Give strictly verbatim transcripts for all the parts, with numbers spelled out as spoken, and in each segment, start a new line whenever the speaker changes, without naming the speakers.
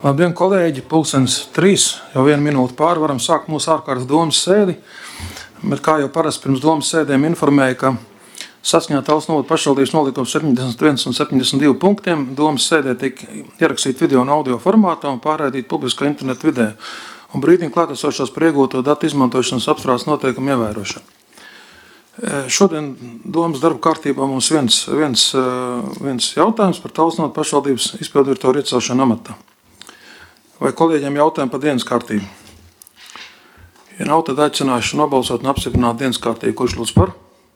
Labdien, kolēģi! Pulkstens trīs, jau vienu minūti pāri varam sākt mūsu ārkārtas domas sēdi. Bet kā jau parasti pirms domas sēdēm informēja, ka saskaņā Talsu novada pašvaldības nolikums septiņdesmit viens un septiņdesmit divi punktiem domas sēdē tika ierakstīt video un audio formātā un pārraidīt publiskā interneta vidē. Un brīdī klātesošos par iegūto datu izmantošanas apstrādes noteikumu ievērošanu. Šodien domas darba kārtībā mums viens, viens, viens jautājums par Talsu novada pašvaldības izpilddirektora iecelšanu amatā. Vai kolēģiem jautājumi par dienas kārtību? Ja nav, tad aicināšu nobalsot un apstiprināt dienas kārtību. Kurš lūdz par?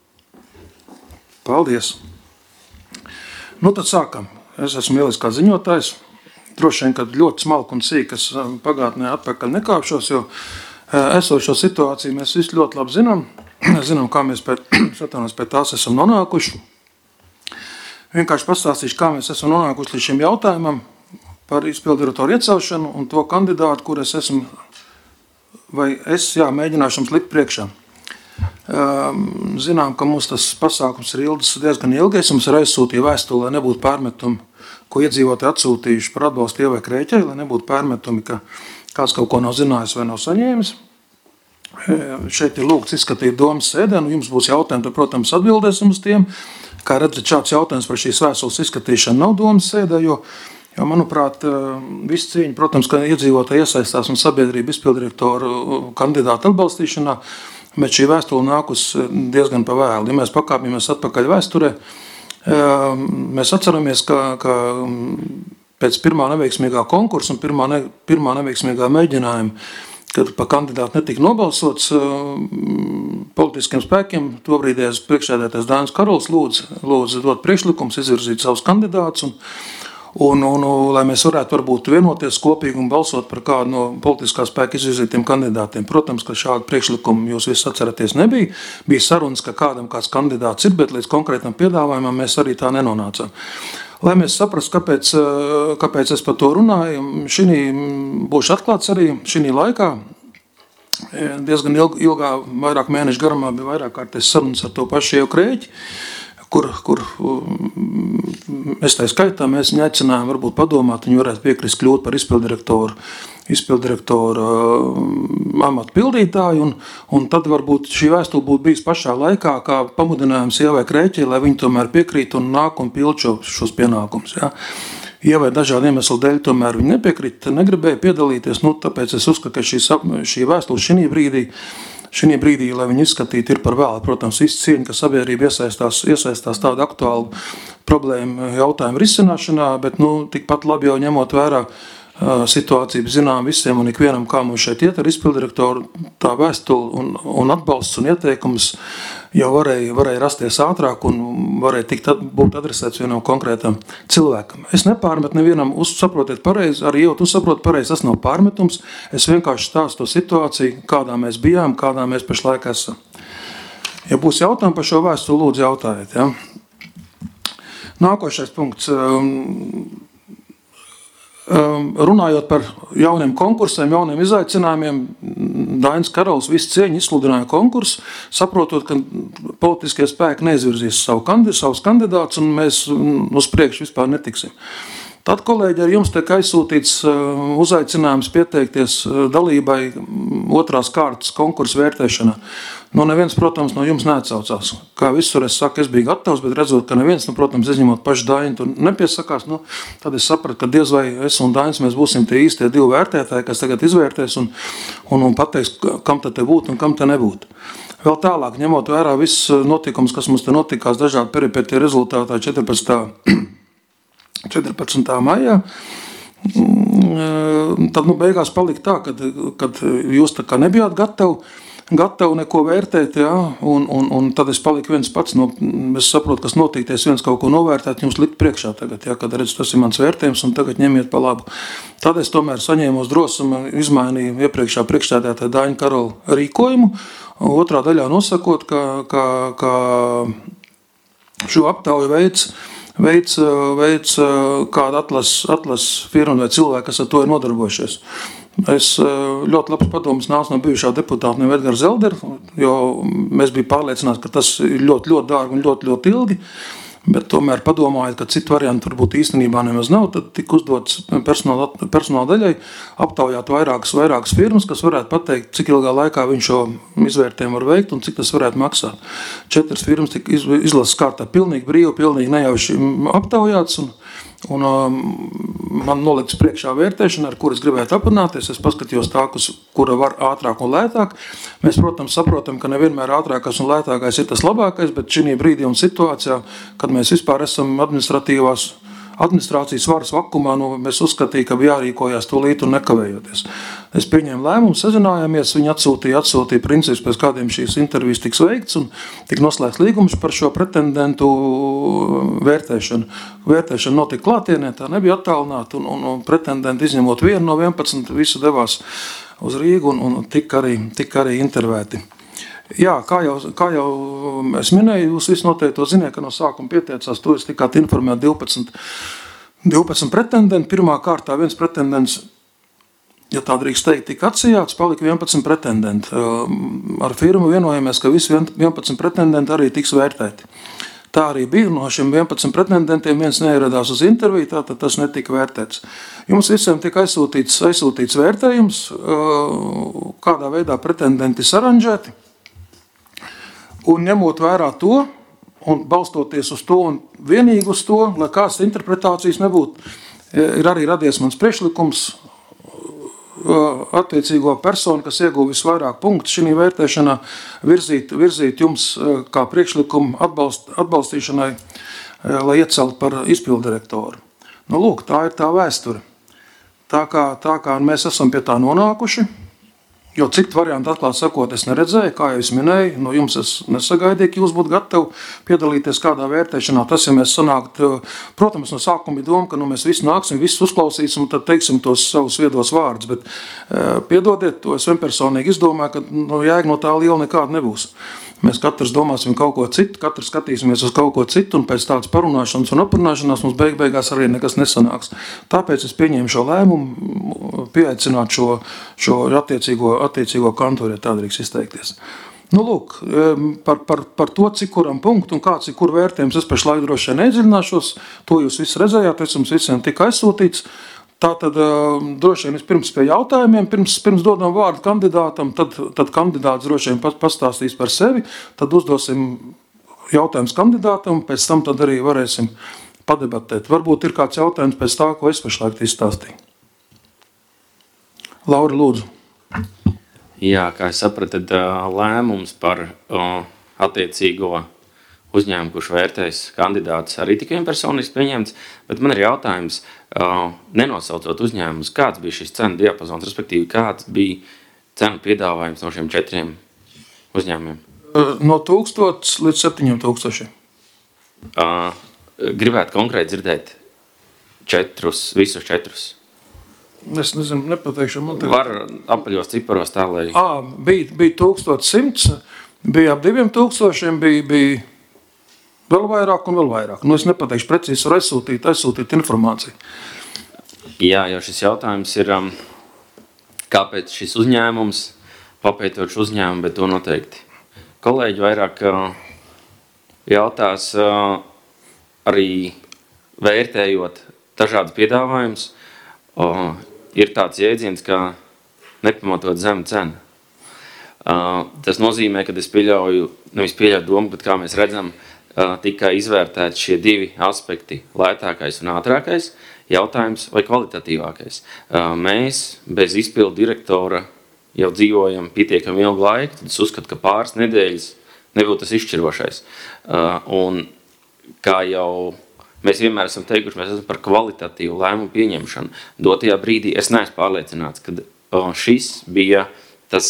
Paldies! Nu tad sākam. Es esmu Ielis kā ziņotājs. Droši vien, kad ļoti smalki un sīk, es pagātnē atpakaļ nekāpšos, jo esošo situāciju mēs visi ļoti labi zinām. Zinām, kā mēs pēc, pēc tās esam nonākuši. Vienkārši pastāstīšu, kā mēs esam nonākuši līdz šim jautājumam par izpilddirektoru iecelšanu un to kandidātu, kur es esmu, vai es, jā, mēģināšu jums likt priekšā. Zinām, ka mums tas pasākums ir ilgs, diezgan ilgi. Es jums ir aizsūtīju vēstuli, lai nebūtu pārmetumi, ko iedzīvotāji atsūtījuši par atbalstu Ievai Krēķei, lai nebūtu pārmetumi, ka kāds kaut ko nav zinājis vai nav saņēmis. Šeit ir lūgts izskatīt domas sēdē, un jums būs jautājumi, tad, protams, atbildēsim uz tiem. Kā redzat, šāds jautājums par šīs vēstules izskatīšanu nav domas sēdē, jo Jo, manuprāt, viss cīņa, protams, ka iedzīvotāji iesaistās un sabiedrība izpilddirektoru kandidātu atbalstīšanā, bet šī vēstule nākus diezgan pa vēlu. Ja mēs pakāpjamies atpakaļ vēsturē, mēs atceramies, ka, ka pēc pirmā neveiksmīgā konkursa un pirmā, ne, pirmā neveiksmīgā mēģinājuma, kad pa kandidātu netika nobalsots politiskiem spēkiem, tobrīdējais priekšsēdētājs Dainis Karols lūdz, lūdz dot priekšlikums, izvirzīt savus kandidātus un Un, un, un, lai mēs varētu varbūt vienoties kopīgi un balsot par kādu no politiskā spēka izvirzītiem kandidātiem. Protams, ka šādu priekšlikumu jūs visi atceraties nebija. Bija sarunas, ka kādam kāds kandidāts ir, bet līdz konkrētam piedāvājumam mēs arī tā nenonācām. Lai mēs saprastu, kāpēc, kāpēc es par to runāju, šī būšu atklāts arī šī laikā. Diezgan ilg, ilgā, vairāk mēnešu garumā bija vairāk kārtēs sarunas ar to pašu Ievu Krēķi, kur, kur es tā skaitā, mēs viņu aicinājām varbūt padomāt, viņi varētu piekrist kļūt par izpilddirektoru, izpilddirektoru amatu pildītāju, un, un tad varbūt šī vēstule būtu bijis pašā laikā, kā pamudinājums Ievai Krēķei, lai viņi tomēr piekrīt un nāk un pild šo, šos pienākumus. Ja. Ievai dažādu iemeslu dēļ tomēr viņi nepiekrīt, negribēja piedalīties, nu tāpēc es uzskatu, ka šī, šī vēstule šī brīdī, Šī brīdī, lai viņi izskatītu, ir par vēlu. Protams, viss cieņa, ka sabiedrība iesaistās, iesaistās tādu aktuālu problēmu jautājumu risināšanā, bet nu, tikpat labi jau ņemot vērā uh, situāciju, zinām visiem un ikvienam, kā mums šeit iet ar izpilddirektoru, tā vēstule un, un atbalsts un ieteikums jau varēja, varēja rasties ātrāk un varēja tikt at, būt adresēts vienam konkrētam cilvēkam. Es nepārmetu nevienam, uz, saprotiet pareizi, arī jau tu saproti pareizi, tas nav pārmetums, es vienkārši stāstu to situāciju, kādā mēs bijām, kādā mēs pašlaik esam. Ja būs jautājumi par šo vēstuli, lūdzu jautājiet. Ja? Nākošais punkts. Um, um, runājot par jauniem konkursiem, jauniem izaicinājumiem, Dainis Karols visu cieņu izsludināja konkursu, saprotot, ka politiskie spēki neizvirzīs savu kandidātu, savus kandidātus un mēs uz priekšu vispār netiksim. Tad, kolēģi, ar jums tiek aizsūtīts uzaicinājums pieteikties dalībai otrās kārtas konkursu vērtēšanā. Nu, neviens, protams, no jums neatsaucās. Kā visur es saku, es biju gatavs, bet redzot, ka neviens, nu, protams, izņemot pašu Dainu, tur nepiesakās, nu, tad es sapratu, ka diez vai es un Dainis mēs būsim tie īstie divi vērtētāji, kas tagad izvērtēs un, un, un pateiks, kam te te būtu un kam te nebūtu. Vēl tālāk, ņemot vērā viss notikums, kas mums te notikās dažādi peripētie rezultātā četrpadsmitā maijā, tad nu, beigās palika tā, kad, kad jūs tā kā nebijāt gatavi, gatavi neko vērtēt, ja? un, un, un tad es paliku viens pats, no, es saprotu, kas notikties viens kaut ko novērtēt, jums likt priekšā tagad, ja? Kad redz, tas ir mans vērtējums un tagad ņemiet pa labu. Tad es tomēr saņēmos drosmi, izmainīju iepriekšā priekšstādātāja Daņa Karola rīkojumu, otrā daļā nosakot, ka, ka, ka šo aptauju veids, veids, veids kāda atlas, atlas firma vai cilvēki, kas ar to ir nodarbojušies. Es ļoti labs padomus nācu no bijušā deputāta no Edgara Zeldera, jo mēs bija pārliecināti, ka tas ir ļoti, ļoti dārgi un ļoti, ļoti ilgi. Bet tomēr padomājot, ka citu variantu varbūt īstenībā nemaz nav, tad tika uzdots personāla, personāla daļai aptaujāt vairākas, vairākas firmas, kas varētu pateikt, cik ilgā laikā viņš šo izvērtējumu var veikt un cik tas varētu maksāt. Četras firmas tika izlases kārtā pilnīgi brīvi, pilnīgi nejauši aptaujāts un, un um, man nolikts priekšā vērtēšana, ar kuras gribētu aprunāties. Es paskatījos tā, kura var ātrāk un lētāk. Mēs, protams, saprotam, ka nevienmēr ātrākais un lētākais ir tas labākais, bet šī brīdī un situācijā, kad mēs vispār esam administratīvās administrācijas varas vakumā, nu, mēs uzskatīja, ka bija jārīkojās tūlīt un nekavējoties. Es pieņēmu lēmumu, sazinājāmies, viņi atsūtīja, atsūtīja principus, pēc kādiem šīs intervijas tiks veikts un tik noslēgts līgums par šo pretendentu vērtēšanu. Vērtēšana notika klātienē, tā nebija attālināta un, un, un pretendenti izņemot vienu no vienpadsmit, visi devās uz Rīgu un, un tika arī, tika arī intervēti. Jā, kā jau, kā jau es minēju, jūs visi noteikti to ziniet, ka no sākuma pieteicās, to es tikāt informēt divpadsmit, divpadsmit pretendenti. Pirmā kārtā viens pretendents, ja tā drīkst teikt, tika atsijāts, palika vienpadsmit pretendenti. Ar firmu vienojamies, ka visi vienpadsmit pretendenti arī tiks vērtēti. Tā arī bija, no šiem vienpadsmit pretendentiem viens neieradās uz interviju, tātad tas netika vērtēts. Jums visiem tika aizsūtīts, aizsūtīts vērtējums, kādā veidā pretendenti saranžēti. Un ņemot vērā to, un balstoties uz to, un vienīgi uz to, lai kādas interpretācijas nebūtu, ir arī radies mans priekšlikums attiecīgo personu, kas ieguva visvairāk punktu šī vērtēšanā, virzīt, virzīt jums kā priekšlikumu atbalst, atbalstīšanai, lai iecelt par izpildirektoru. Nu, lūk, tā ir tā vēsture. Tā kā, tā kā mēs esam pie tā nonākuši, jo citu variantu atklāt sakot es neredzēju, kā jau es minēju, no jums es nesagaidīju, ka jūs būtu gatavi piedalīties kādā vērtēšanā. Tas, ja mēs sanākt, protams, no sākuma bija doma, ka nu, mēs visi nāksim, visus uzklausīsim un tad teiksim tos savus viedos vārdus, bet piedodiet, to es vienpersonīgi izdomāju, ka nu, jēga no tā liela nekāda nebūs. Mēs katrs domāsim kaut ko citu, katrs skatīsimies uz kaut ko citu, un pēc tādas parunāšanas un aprunāšanās mums beig beigās arī nekas nesanāks. Tāpēc es pieņēmu šo lēmumu, pieaicināt šo, šo attiecīgo, attiecīgo kantoru, ja tā drīkst izteikties. Nu, lūk, par, par, par to, cik kuram punktu un kāds ir kur vērtējums, es pašlaik droši vien neiedziļināšos, to jūs visi redzējāt, es jums visiem tika aizsūtīts. Tātad droši vien pirms pie jautājumiem, pirms, pirms dodam vārdu kandidātam, tad, tad kandidāts droši vien pastāstīs par sevi, tad uzdosim jautājums kandidātam, pēc tam tad arī varēsim padebatēt. Varbūt ir kāds jautājums pēc tā, ko es pašlaik izstāstīju. Laura, lūdzu.
Jā, kā es sapratu, tad lēmums par attiecīgo uzņēmumu, kurš vērtēs kandidāts, arī tikai vienpersoniski pieņemts, bet man ir jautājums, uh, nenosaucot uzņēmumus, kāds bija šis cenu diapazons, respektīvi, kāds bija cenu piedāvājums no šiem četriem uzņēmumiem?
No tūkstots līdz septiņiem tūkstošiem.
Uh, gribētu konkrēti dzirdēt četrus, visus četrus.
Es nezinu, nepateikšu. Man tagad...
Var apaļos ciparos tā, lai...
Ā, bija, bija tūkstots simts, bija ap diviem tūkstošiem, bija... bija... Vēl vairāk un vēl vairāk. Nu, es nepateikšu precīzi, var aizsūtīt, aizsūtīt informāciju.
Jā, jo šis jautājums ir, um, kāpēc šis uzņēmums, papētot šo uzņēmumu, bet to noteikti. Kolēģi vairāk uh, jautās uh, arī vērtējot dažādas piedāvājumus, uh, ir tāds jēdziens, kā nepamatot zemu cenu. Uh, tas nozīmē, ka es pieļauju, nevis pieļauju domu, bet kā mēs redzam, tikai izvērtēt šie divi aspekti, lētākais un ātrākais, jautājums vai kvalitatīvākais. Mēs bez izpildu direktora jau dzīvojam pietiekami ilgu laiku, tad es uzskatu, ka pāris nedēļas nebūtu tas izšķirošais. Un kā jau mēs vienmēr esam teikuši, mēs esam par kvalitatīvu lēmumu pieņemšanu. Dotajā brīdī es neesmu pārliecināts, ka šis bija tas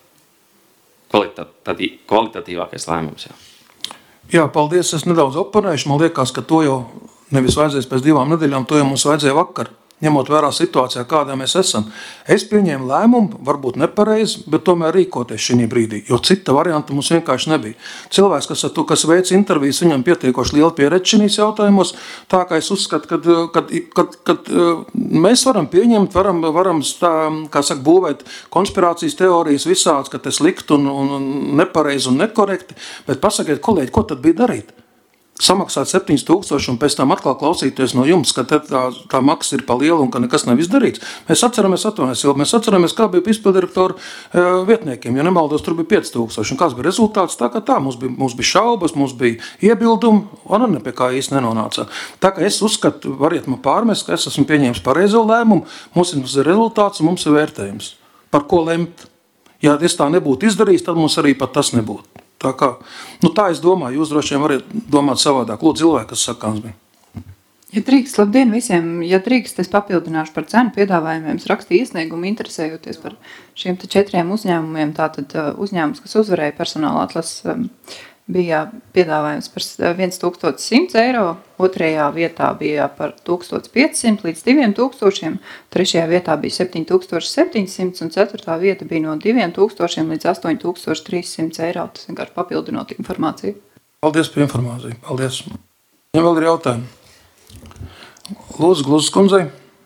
kvalitatīvākais lēmums. Jā.
Jā, paldies, es nedaudz oponēšu. Man liekas, ka to jau nevis vajadzēs pēc divām nedēļām, to jau mums vajadzēja vakar, ņemot vērā situācijā, kādā mēs esam. Es pieņēmu lēmumu, varbūt nepareizi, bet tomēr rīkoties šī brīdī, jo cita varianta mums vienkārši nebija. Cilvēks, kas, to, kas veic intervijas, viņam pietiekoši liela pieredze šīs jautājumos, tā kā es uzskatu, kad, kad, kad, kad mēs varam pieņemt, varam, varam tā, kā saka, būvēt konspirācijas teorijas visāds, ka tas likt un, un nepareizi un nekorekti, bet pasakiet, kolēģi, ko tad bija darīt? samaksāt septiņus tūkstošus un pēc tam atkal klausīties no jums, ka tā, tā maksa ir pa lielu un ka nekas nav izdarīts. Mēs atceramies, atvainojies, mēs atceramies, kā bija izpildirektoru e, vietniekiem. Ja nemaldos, tur bija pieci tūkstoši. Un kāds bija rezultāts? Tā kā tā, mums bija, mums bija šaubas, mums bija iebildumi, un ne pie kā īsti nenonāca. Tā kā es uzskatu, variet man pārmest, ka es esmu pieņēmis pareizo lēmumu, mums ir rezultāts un mums ir vērtējums. Par ko lemt? Ja es tā nebūtu izdarījis, tad mums arī pat tas nebūtu. Tā kā, nu tā es domāju, jūs droši vien varat domāt savādāk. Lūdzu, cilvēki, kas sakāms bija.
Ja drīkst, labdien visiem, ja drīkst, es papildināšu par cenu piedāvājumiem, es rakstīju iesniegumu, interesējoties par šiem te četriem uzņēmumiem, tātad uzņēmums, kas uzvarēja personāla atlases, bija piedāvājums par viens tūkstotis simts eiro, otrajā vietā bija par tūkstotis piecsimt līdz diviem tūkstošiem, trešajā vietā bija septiņi tūkstoši septiņsimt un ceturtā vieta bija no diviem tūkstošiem līdz astoņi tūkstoši trīssimts eiro. Tas vienkārši papildinot informāciju.
Paldies par informāciju. Paldies. Ja vēl ir jautājumi. Lūdzu, Gluzas kundzei.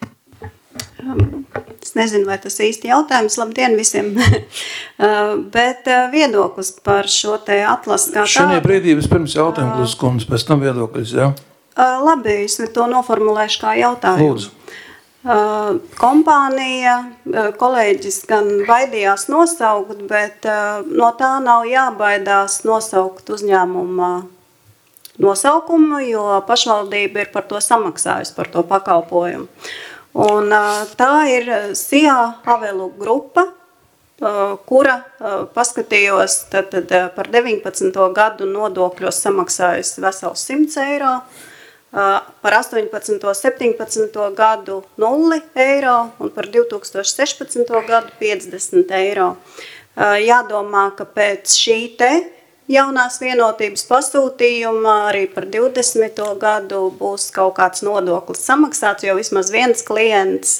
Es nezinu, vai tas īsti jautājums. Labdien visiem. Bet viedoklis par šo te atlasu kā tādu.
Šajā brīdī vispirms jautājumu, Gluzas kundze, pēc tam viedoklis, jā?
Labi, es to noformulēšu kā jautājumu.
Lūdzu.
Kompānija, kolēģis gan baidījās nosaukt, bet no tā nav jābaidās nosaukt uzņēmuma nosaukumu, jo pašvaldība ir par to samaksājusi, par to pakalpojumu. Un tā ir S I A Avelu grupa, kura, paskatījos, tad, tad par deviņpadsmito gadu nodokļos samaksājusi vesels simts eiro, par astoņpadsmito septiņpadsmito gadu nulli eiro un par divi tūkstoši sešpadsmito gadu piecdesmit eiro. Jādomā, ka pēc šī te jaunās vienotības pasūtījuma arī par divdesmito gadu būs kaut kāds nodoklis samaksāts, jo vismaz viens klients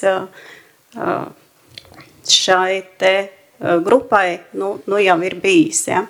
šai te grupai nu, nu jau ir bijis. Ja.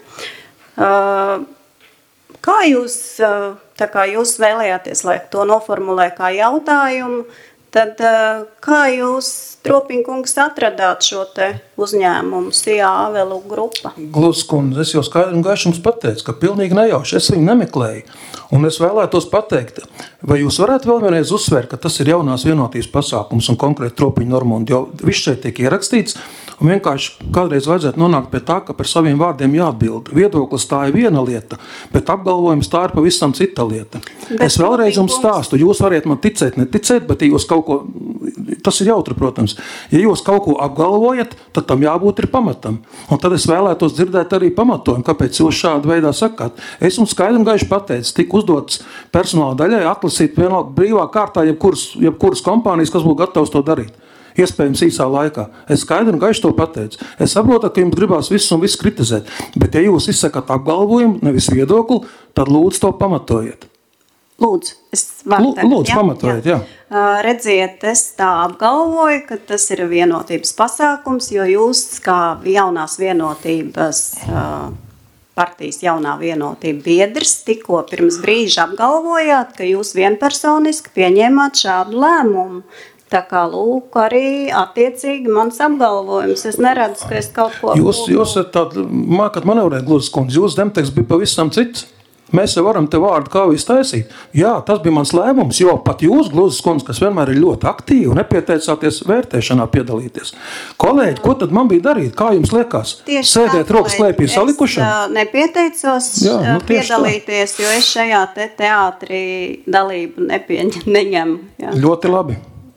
Kā jūs, tā kā jūs vēlējāties, lai to noformulē kā jautājumu, tad kā jūs, Tropiņkungs, atradāt šo te uzņēmumu S I A Avelu grupa?
Gluzas kundze, es jau skaidri un gaiši jums pateicu, ka pilnīgi nejauši, es viņu nemeklēju. Un es vēlētos pateikt, vai jūs varētu vēl vienreiz uzsvērt, ka tas ir jaunās vienotības pasākums un konkrēti Tropiņu Normundi, jo viss šeit tiek ierakstīts, un vienkārši kādreiz vajadzētu nonākt pie tā, ka par saviem vārdiem jāatbild. Viedoklis tā ir viena lieta, bet apgalvojums tā ir pavisam cita lieta. Bet es vēlreiz jums stāstu, jūs variet man ticēt, neticēt, bet ja jūs kaut ko, tas ir jautri, protams, ja jūs kaut ko apgalvojat, tad tam jābūt ir pamatam. Un tad es vēlētos dzirdēt arī pamatojumu, kāpēc jūs šādu veidā sakāt. Es jums skaidri un gaiši pateicu, tik uzdots personāla daļai atlasīt vienalga brīvā kārtā jebkuras, jebkuras kompānijas, kas būtu gatavs to darīt. Iespējams īsā laikā. Es skaidri un gaiši to pateicu. Es saprotu, ka jums gribās visu un visu kritizēt, bet ja jūs izsakat apgalvojumu, nevis viedokli, tad lūdzu to pamatojiet.
Lūdzu, es varu
tagad, lūdzu, jā? Pamatojiet, jā.
jā. Redziet, es tā apgalvoju, ka tas ir vienotības pasākums, jo jūs kā jaunās vienotības partijas jaunā vienotība biedrs tikko pirms brīža apgalvojāt, ka jūs vienpersoniski pieņēmāt šādu lēmumu. Tā kā lūk arī attiecīgi mans apgalvojums. Es neredzu, ka es kaut ko...
Jūs, jūs tād, mākat manevrēt, Gluzas kundze, jūs demteks bija pavisam cits. Mēs jau varam te vārdu kā visu taisīt. Jā, tas bija mans lēmums, jo pat jūs, Gluzas kundze, kas vienmēr ir ļoti aktīvi un nepieteicāties vērtēšanā piedalīties. Kolēģi, ko tad man bija darīt? Kā jums liekas?
Tieši
sēdēt
tā,
rokas klēpī salikušam?
Es nepieteicos Jā, nu, piedalīties, tā. Jo es šajā te teātrī dalību nepieņem, neņemu. Jā.
Ļoti labi.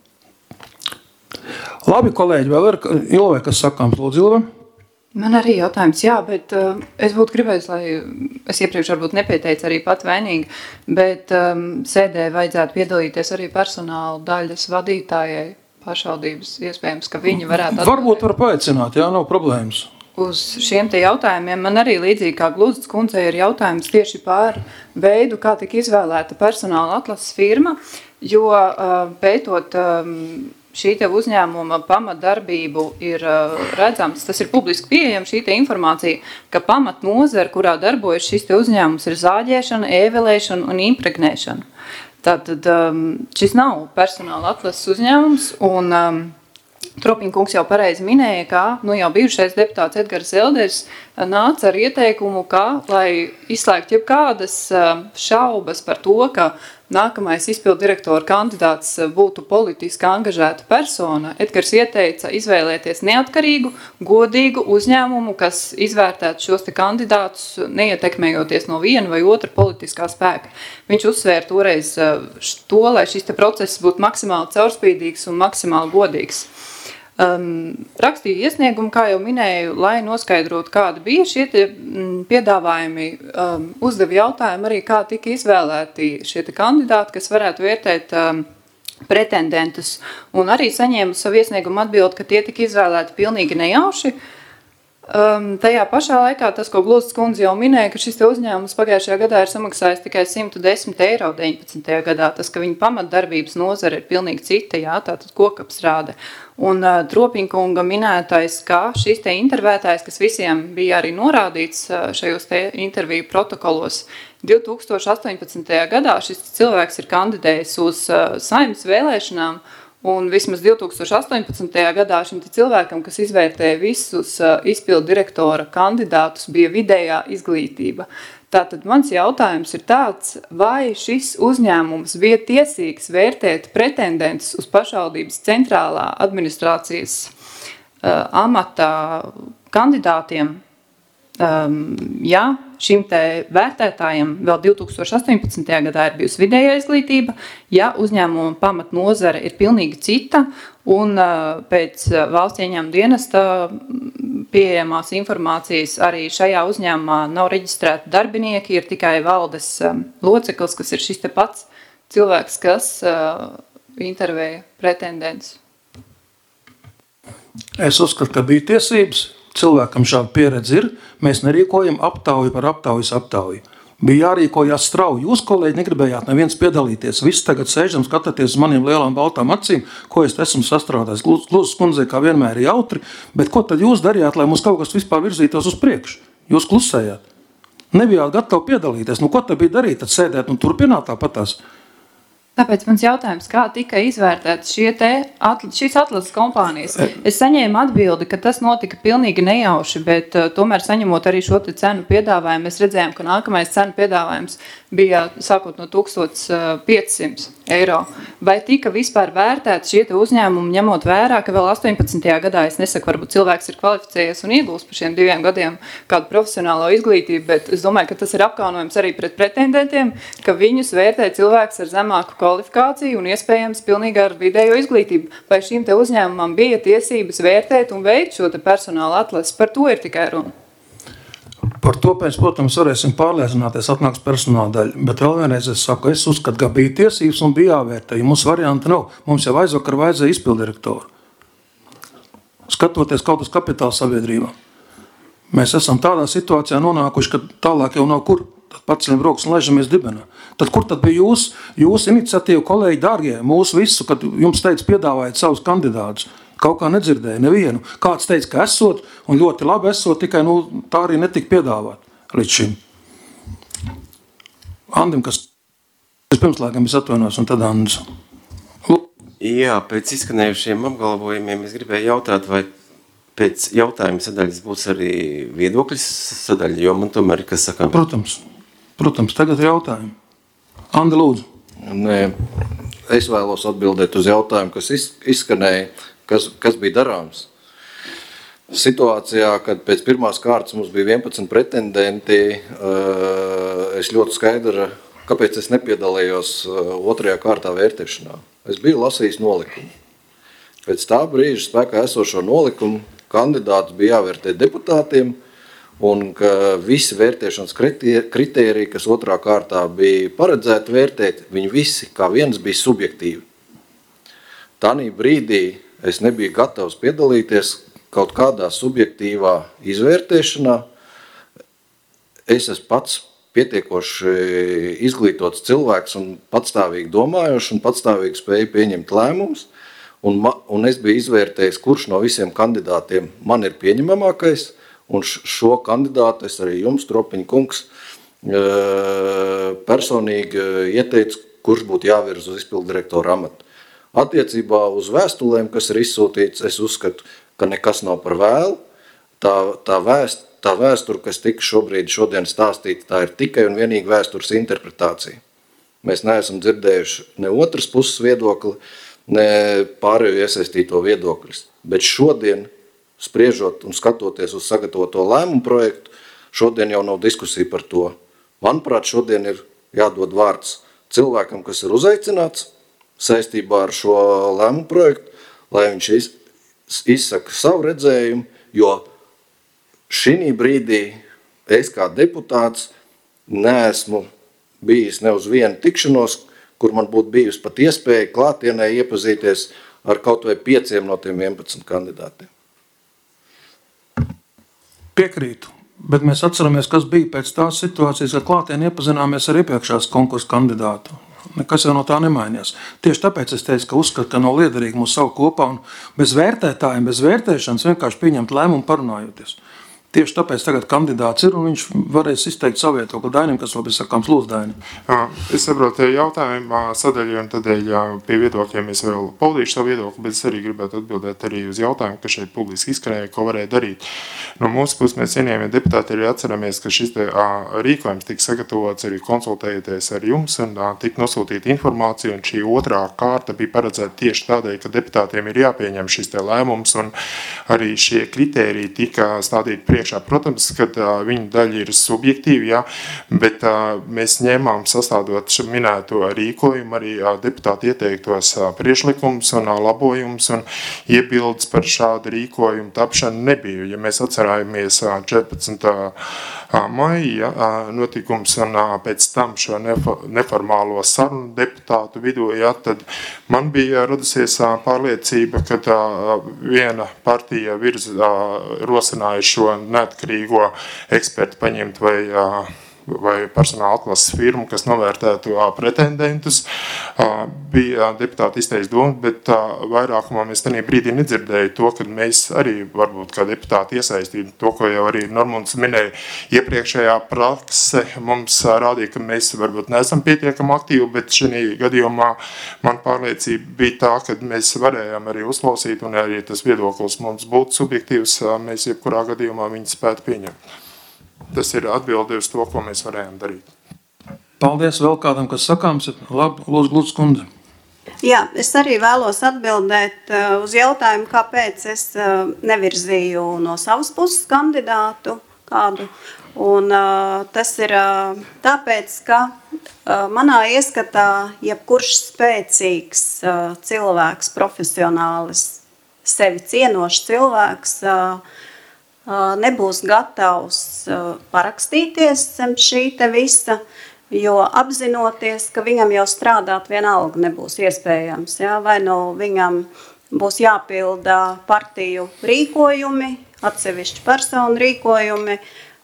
Labi, kolēģi, vēl ir Ilvē, kas sakāms, lūdzu, Ilvē?
Man arī jautājums, jā, bet uh, es būtu gribējis, lai es iepriekš varbūt nepieteicu arī pat vainīgi, bet um, sēdē vajadzētu piedalīties arī personāla daļas vadītājai pašvaldības, iespējams, ka viņi varētu... Atbildēt.
Varbūt var paaicināt, jā, nav problēmas.
Uz šiem te jautājumiem man arī līdzīgi kā Gluzas kundzei ir jautājums tieši par veidu, kā tika izvēlēta personāla atlases firma, jo uh, pētot... Um, šī te uzņēmuma pamatdarbību ir uh, redzams, tas ir publiski pieejama šī te informācija, ka pamat nozara, kurā darbojas šis te uzņēmums, ir zāģēšana, ēvelēšana un impregnēšana. Tātad um, šis nav personāla atlases uzņēmums, un um, Tropiņkungs jau pareizi minēja, ka nu jau bijušais deputāts Edgars Elders nāca ar ieteikumu, ka, lai izslēgtu jebkādas šaubas par to, ka nākamais izpildu direktora kandidāts būtu politiski angažēta persona, Edgars ieteica izvēlēties neatkarīgu, godīgu uzņēmumu, kas izvērtētu šos te kandidātus, neietekmējoties no viena vai otra politiskā spēka. Viņš uzsvēra toreiz to, lai šis te process būtu maksimāli caurspīdīgs un maksimāli godīgs. Um, rakstīju iesniegumu, kā jau minēju, lai noskaidrotu, kāda bija šie tie piedāvājumi, um, uzdeva jautājumu arī, kā tika izvēlēti šie te kandidāti, kas varētu vērtēt um, pretendentus, un arī saņēmu savu iesniegumu atbildi, ka tie tika izvēlēti pilnīgi nejauši. Um, tajā pašā laikā tas, ko Glūstas kundze jau minēja, ka šis te uzņēmums pagājušajā gadā ir samaksājis tikai simt desmit eiro deviņpadsmitajā gadā, tas, ka viņa pamatdarbības nozara ir pilnīgi cita, jā, tātad kokapstrāde. Un uh, Tropiņkunga minētais, ka šis te intervētājs, kas visiem bija arī norādīts uh, šajos te interviju protokolos, divi tūkstoši astoņpadsmitajā gadā šis cilvēks ir kandidējis uz uh, saimnes vēlēšanām, un vismaz divi tūkstoši astoņpadsmitajā gadā šim cilvēkam, kas izvērtēja visus uh, izpildu direktora kandidātus, bija vidējā izglītība. Tātad mans jautājums ir tāds, vai šis uzņēmums bija tiesīgs vērtēt pretendentus uz pašvaldības centrālā administrācijas uh, amata kandidātiem, um, ja šim te vērtētājiem vēl divi tūkstoši astoņpadsmitajā gadā ir bijusi vidējā izglītība, ja uzņēmuma pamatnozare ir pilnīgi cita un uh, pēc valsts ieņēmuma dienesta pieejamās informācijas arī šajā uzņēmumā nav reģistrēti darbinieki, ir tikai valdes um, loceklis, kas ir šis te pats cilvēks, kas uh, intervēja pretendents.
Es uzskatu, ka bija tiesības, cilvēkam šāda pieredze ir, mēs nerīkojam aptauju par aptaujas aptauju. Bija jārīkojās strauji. Jūs, kolēģi, negribējāt neviens piedalīties. Visi tagad sēžam, skatāties uz maniem lielām baltām acīm, ko es esmu sastrādājis. Glūstas kundzei kā vienmēr ir jautri, bet ko tad jūs darījāt, lai mums kaut kas vispār virzītos uz priekšu? Jūs klusējāt. Nebijāt gatavi piedalīties. Nu, ko tad bija darīt? Tad sēdēt un turpināt tāpatās.
Tāpēc mans jautājums, kā tika izvērtēts šie te, atl šīs atlases kompānijas? Es saņēmu atbildi, ka tas notika pilnīgi nejauši, bet uh, tomēr saņemot arī šo te cenu piedāvājumu, mēs redzējām, ka nākamais cenu piedāvājums bija sākot no tūkstoš piecsimt eiro. Vai tika vispār vērtēts šie te uzņēmumi, ņemot vērā, ka vēl astoņpadsmitajā gadā, es nesaku, varbūt cilvēks ir kvalificējies un iegūst par šiem diviem gadiem kādu profesionālo izglītību, bet es domāju, ka tas ir apkaunojums arī pret pretendentiem, ka viņus vērtē cilvēks ar zemāku kvalifikāciju un iespējams pilnīgi ar vidējo izglītību. Vai šīm te uzņēmumam bija tiesības vērtēt un veikt šo te personāla atlasi? Par to ir tikai runa.
Par to pēc, protams, varēsim pārliecināties, atnāks personāla daļa. Bet vēl vienreiz es saku, es uzskatu, ka bija tiesības un bija jāvērtē. Ja mums varianta nav, mums jau aizvakar vajadzēja izpildirektoru. Skatoties kaut uz kapitāla sabiedrībā. Mēs esam tādā situācijā nonākuši, ka tālāk jau nav kur. Tad paceļam rokas un laižamies dibenā. Tad kur tad bija jūs, jūs iniciatīva, kolēģi, dārgie, mūsu visu, kad jums teica piedāvājat savus kandidātus? Kaut kā nedzirdēju nevienu. Kāds teica, ka esot, un ļoti labi esot, tikai nu, tā arī netika piedāvāt līdz šim. Andim, kas pirms laikam es atvainos, un tad Andis.
Jā, pēc izskanējušiem apgalvojumiem es gribēju jautāt, vai pēc jautājuma sadaļas būs arī viedokļas sadaļa, jo man tomēr ir kas sakām.
Protams, protams, tagad ir jautājumi. Andi, lūdzu.
Nē, es vēlos atbildēt uz jautājumu, kas izskanēja. Kas, kas bija darāms? Situācijā, kad pēc pirmās kārtas mums bija vienpadsmit pretendenti, es ļoti skaidru, kāpēc es nepiedalījos otrajā kārtā vērtēšanā. Es biju lasījis nolikumu. Pēc tā brīža spēkā esošo nolikumu kandidātus bija jāvērtē deputātiem, un ka visi vērtēšanas kritēriji, kas otrā kārtā bija paredzēti vērtēt, viņi visi kā viens bija subjektīvi. Tanī brīdī es nebiju gatavs piedalīties kaut kādā subjektīvā izvērtēšanā. Es esmu pats pietiekoši izglītots cilvēks un patstāvīgi domājošs un patstāvīgi spēju pieņemt lēmumus. Un, ma, un es biju izvērtējis, kurš no visiem kandidātiem man ir pieņemamākais. Un šo kandidātu es arī jums, Tropiņa kungs, personīgi ieteicu, kurš būtu jāvirz uz izpildu direktora amatu. Attiecībā uz vēstulēm, kas ir izsūtīts, es uzskatu, ka nekas nav par vēlu. Tā, tā, vēst, tā vēsture, kas tika šobrīd šodien stāstīta, tā ir tikai un vienīgi vēstures interpretācija. Mēs neesam dzirdējuši ne otras puses viedokli, ne pārējo iesaistīto viedokļus. Bet šodien, spriežot un skatoties uz sagatavoto lēmumu projektu, šodien jau nav diskusija par to. Manuprāt, šodien ir jādod vārds cilvēkam, kas ir uzaicināts saistībā ar šo lēmumu projektu, lai viņš izsaka savu redzējumu, jo šī brīdī es kā deputāts neesmu bijis ne uz vienu tikšanos, kur man būtu bijusi pat iespēja klātienē iepazīties ar kaut vai pieciem no tiem vienpadsmit kandidātiem.
Piekrītu, bet mēs atceramies, kas bija pēc tās situācijas, kad klātienē iepazināmies ar iepriekšās konkursu kandidātu. Nekas jau no tā nemainījās. Tieši tāpēc es teicu, ka uzskatu, ka nav liederīgi mūs saukt kopā un bez vērtētājiem, bez vērtēšanas vienkārši pieņemt lēmumu parunājoties. Tieši tāpēc tagad kandidāts ir, un viņš varēs izteikt savu viedokli. Dainim, kas vēl bija sakāms, lūdzu, Daini.
Es saprotu jautājumu sadaļu, un tādēļ pie viedokļiem es vēl paudīšu savu viedokli, bet es arī gribētu atbildēt arī uz jautājumu, kas šeit publiski izskanēja, ko varēja darīt. No mūsu puses mēs cienījamie deputāti arī atceramies, ka šis te, rīkojums tika sagatavots arī konsultējoties ar jums, un tika nosūtīta informācija, un šī otrā kārta bija paredzēta tieši tādēļ, ka deputātiem ir jāpieņem šis te lēmums, un arī šie kritēriji tika stādīti priekšā. Protams, ka uh, viņa daļa ir subjektīva, ja, bet uh, mēs ņēmām sastādot minēto rīkojumu arī uh, deputāti ieteiktos uh, priešlikumus un uh, labojumus un iebildes par šādu rīkojumu tapšanu nebija. Ja mēs atcerājamies uh, četrpadsmitā maija uh, notikums un uh, pēc tam šo nefo, neformālo sarunu deputātu vidū, ja, tad man bija radusies uh, pārliecība, ka uh, viena partija virz uh, rosināja šo neatkarīgo ekspertu paņemt vai, vai personāla atlases firmu, kas novērtētu pretendentus. Bija deputāti izteicis domu, bet vairākumā mēs tenī brīdī nedzirdēju to, ka mēs arī varbūt kā deputāti iesaistītu to, ko jau arī Normunds minēja. Iepriekšējā prakse mums rādīja, ka mēs varbūt neesam pietiekami aktīvi, bet šī gadījumā man pārliecība bija tā, ka mēs varējām arī uzklausīt un arī tas viedoklis mums būtu subjektīvs, mēs jebkurā gadījumā viņu spētu pieņemt. Tas ir atbildi uz to, ko mēs varējām darīt.
Paldies vēl kādam, kas sakāms. Labi, lūdzu, lūdzu, kundze.
Jā, es arī vēlos atbildēt uz jautājumu, kāpēc es nevirzīju no savas puses kandidātu kādu. Un tas ir tāpēc, ka manā ieskatā jebkurš spēcīgs cilvēks, profesionālis, sevi cienošs cilvēks, nebūs gatavs parakstīties zem šī te visa, jo apzinoties, ka viņam jau strādāt vienalga nebūs iespējams. Ja? Vai nu viņam būs jāpilda partiju rīkojumi, atsevišķi personu rīkojumi,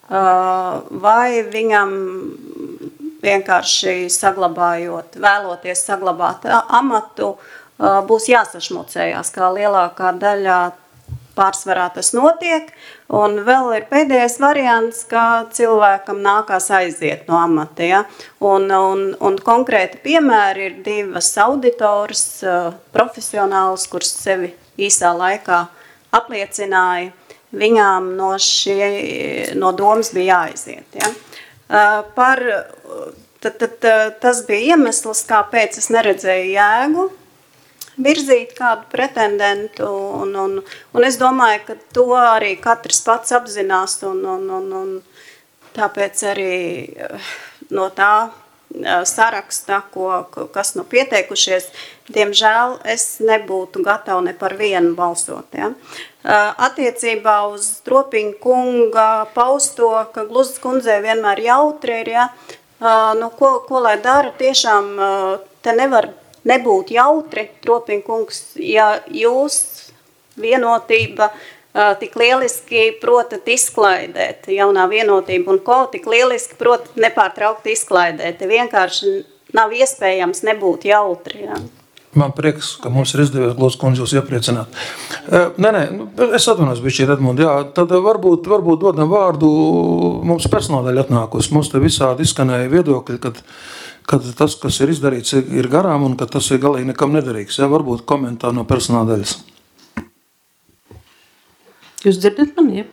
vai viņam vienkārši saglabājot, vēloties saglabāt amatu, būs jāsašmucējās, kā lielākā daļā pārsvarā tas notiek, un vēl ir pēdējais variants, ka cilvēkam nākās aiziet no amata. Ja? Un, un, un konkrēti piemēri ir divas auditoras, profesionālas, kuras sevi īsā laikā apliecināja. Viņām no, šie, no domas bija jāaiziet. Ja? Par, tad, tad, tas bija iemesls, kāpēc es neredzēju jēgu virzīt kādu pretendentu, un, un, un es domāju, ka to arī katrs pats apzinās, un, un, un, un tāpēc arī no tā saraksta, ko, kas nu pieteikušies, diemžēl es nebūtu gatava ne par vienu balsot. Ja? Attiecībā uz Tropiņa kunga pausto, ka Gluzas kundzei vienmēr jautri ir, ja? Nu, ko, ko lai dara, tiešām te nevar nebūt jautri, Tropiņa kungs, ja jūs vienotība tik lieliski protat izklaidēt, jaunā vienotība un ko tik lieliski protat nepārtraukt izklaidēt. Vienkārši nav iespējams nebūt jautri. Ja?
Man prieks, ka mums ir izdevies, Gluzas kundze, jūs iepriecināt. Nē, nē, es atvainojos bišķi, Edmund, jā, tad varbūt, varbūt dodam vārdu mums personādaļa atnākus. Mums te visādi izskanēja viedokļi, kad kad tas, kas ir izdarīts, ir garām un ka tas ir galīgi nekam nederīgs. Ja, varbūt komentāri no personāla daļas.
Jūs dzirdat mani, ja?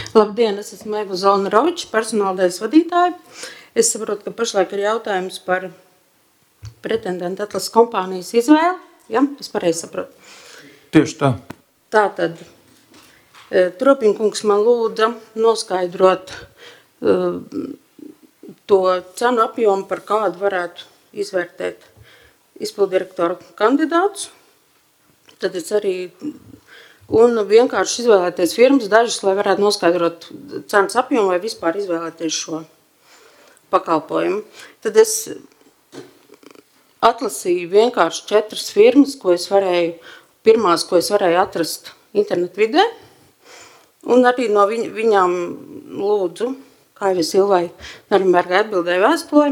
Labdien, es esmu Eva Zolnaroviča, personāldaļas vadītāja. Es saprotu, ka pašlaik ir jautājums par pretendentu atlases kompānijas izvēli. Ja? Es pareizi saprotu.
Tieši tā.
Tātad, Tropiņkungs man lūdza noskaidrot uh, to cenu apjomu, par kādu varētu izvērtēt izpildirektora kandidātus. Tad es arī un vienkārši izvēlēties firmas dažas, lai varētu noskaidrot cenas apjomu vai vispār izvēlēties šo pakalpojumu. Tad es atlasīju vienkārši četras firmas, ko es varēju, pirmās, ko es varēju atrast internetu vidē, un arī no viņ, viņām lūdzu, kā jau es Ilvai Narimbergai atbildēju vēstulē,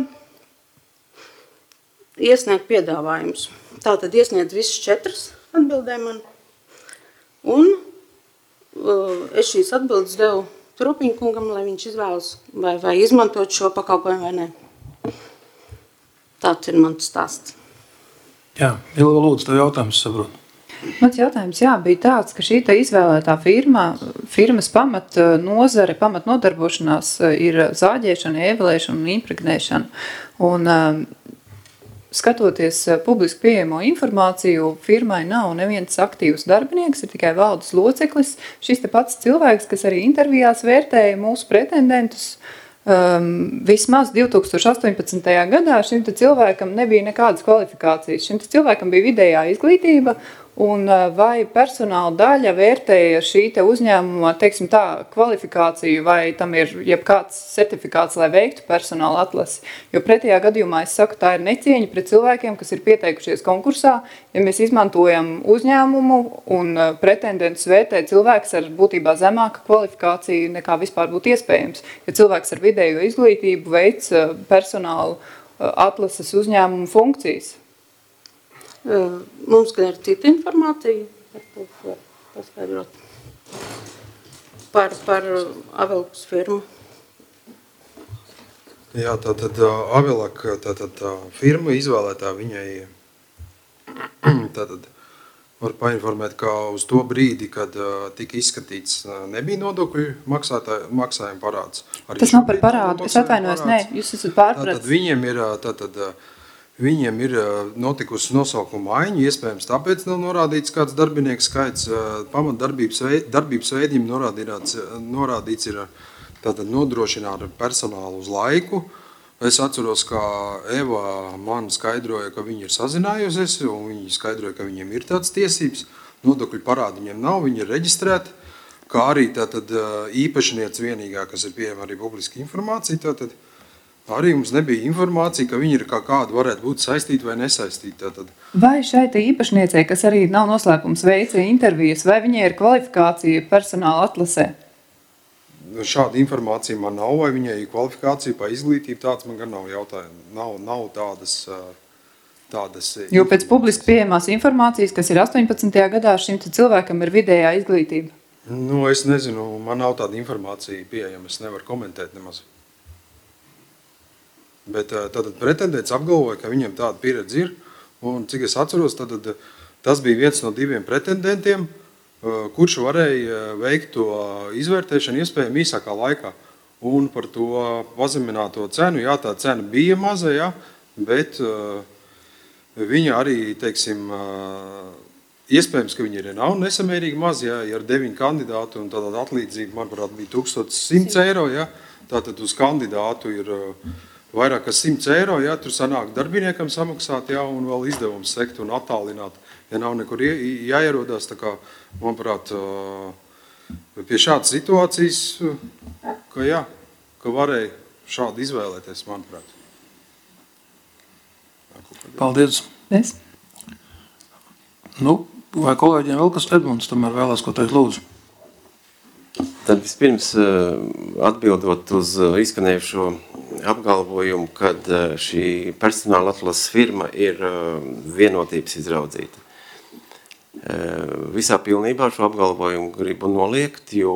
iesniegt piedāvājumus. Tātad iesniedz visas četras atbildē man. Un uh, es šīs atbildes devu Tropiņkungam, lai viņš izvēlas vai, vai izmantot šo pakalpojumu vai ne. Tāds ir mans stāsts.
Jā, Ilva, lūdzu, tev jautājums saprot.
Mans jautājums, jā, bija tāds, ka šī izvēlētā firma, firmas pamat nozare, pamat nodarbošanās ir zāģēšana, ievēlēšana un impregnēšana. Un um, skatoties publiski pieejamo informāciju, firmai nav neviens aktīvs darbinieks, ir tikai valdes loceklis. Šis te pats cilvēks, kas arī intervijās vērtēja mūsu pretendentus, um, vismaz divi tūkstoši astoņpadsmitajā gadā šim te cilvēkam nebija nekādas kvalifikācijas. Šim te cilvēkam bija vidējā izglītība, un vai personāla daļa vērtēja šī te uzņēmuma, teiksim tā, kvalifikāciju, vai tam ir jebkāds certifikāts, lai veiktu personāla atlasi. Jo pretējā gadījumā es saku, tā ir necieņa pret cilvēkiem, kas ir pieteikušies konkursā, ja mēs izmantojam uzņēmumu un pretendentus vērtē cilvēks ar būtībā zemāka kvalifikāciju nekā vispār būtu iespējams. Ja cilvēks ar vidējo izglītību veic personāla atlases uzņēmumu funkcijas.
Mums, gan ir cita informācija, var paskaidrot par, par Avelkas firmu.
Jā, tātad Avelak, tātad tā firma izvēlētā viņai, tātad var painformēt, ka uz to brīdi, kad tika izskatīts, nebija nodokļu maksājuma parāds. Arī
Tas nav par parādu, es atvainojos, nē, jūs esat pārprats.
Tātad viņiem ir, tātad, Viņiem ir notikusi nosaukuma maiņa, iespējams tāpēc nav norādīts kāds darbinieku skaits. Pamat darbības, veid, darbības veidiem norādīts, norādīts ir tātad nodrošināt personālu uz laiku. Es atceros, ka Eva man skaidroja, ka viņi ir sazinājusies, un viņi skaidroja, ka viņiem ir tāds tiesības. Nodokļu parādi viņiem nav, viņi ir reģistrēti, kā arī tātad īpašniece vienīgā, kas ir pieejama arī publiska informācija, tātad arī mums nebija informācija, ka viņi ir kā kādu varētu būt saistīti vai nesaistīti. Tātad.
Vai šai te īpašniecei, kas arī nav noslēpums, veica intervijas, vai viņai ir kvalifikācija personāla atlasē?
Šāda informācija man nav, vai viņai ir kvalifikācija pa izglītību, tāds man gan nav jautājumi. Nav, nav tādas, tādas...
Jo pēc publiski pieejamās informācijas, kas ir astoņpadsmitajā gadā, šim cilvēkam ir vidējā izglītība.
Nu, es nezinu, man nav tāda informācija pieejama, es nevaru komentēt nemaz. Bet tātad pretendents apgalvoja, ka viņam tāda pieredze ir, un cik es atceros, tātad tas bija viens no diviem pretendentiem, kurš varēja veikt to izvērtēšanu iespējami īsākā laikā. Un par to pazemināto cenu, jā, tā cena bija maza, jā, bet viņa arī, teiksim, iespējams, ka viņa ir nav nesamērīgi maz, jā, ja ar deviņu kandidātu, un tātad atlīdzība, manuprāt, bija tūkstoš simts eiro, jā, tātad uz kandidātu ir vairāk kā simts eiro, ja, tur sanāk darbiniekam samaksāt, ja, un vēl izdevums sekt un attālināt, ja nav nekur jāierodās, tā kā, manuprāt, pie šādas situācijas, ka, jā, ka varēja šādi izvēlēties, manuprāt.
Paldies.
Es?
Nu, vai kolēģiem vēl kas Edmunds tomēr vēlās, ko teikt lūdzu?
Tad vispirms atbildot uz izskanējušo apgalvojumu, kad šī personāla atlases firma ir vienotības izraudzīta. Visā pilnībā šo apgalvojumu gribu noliegt, jo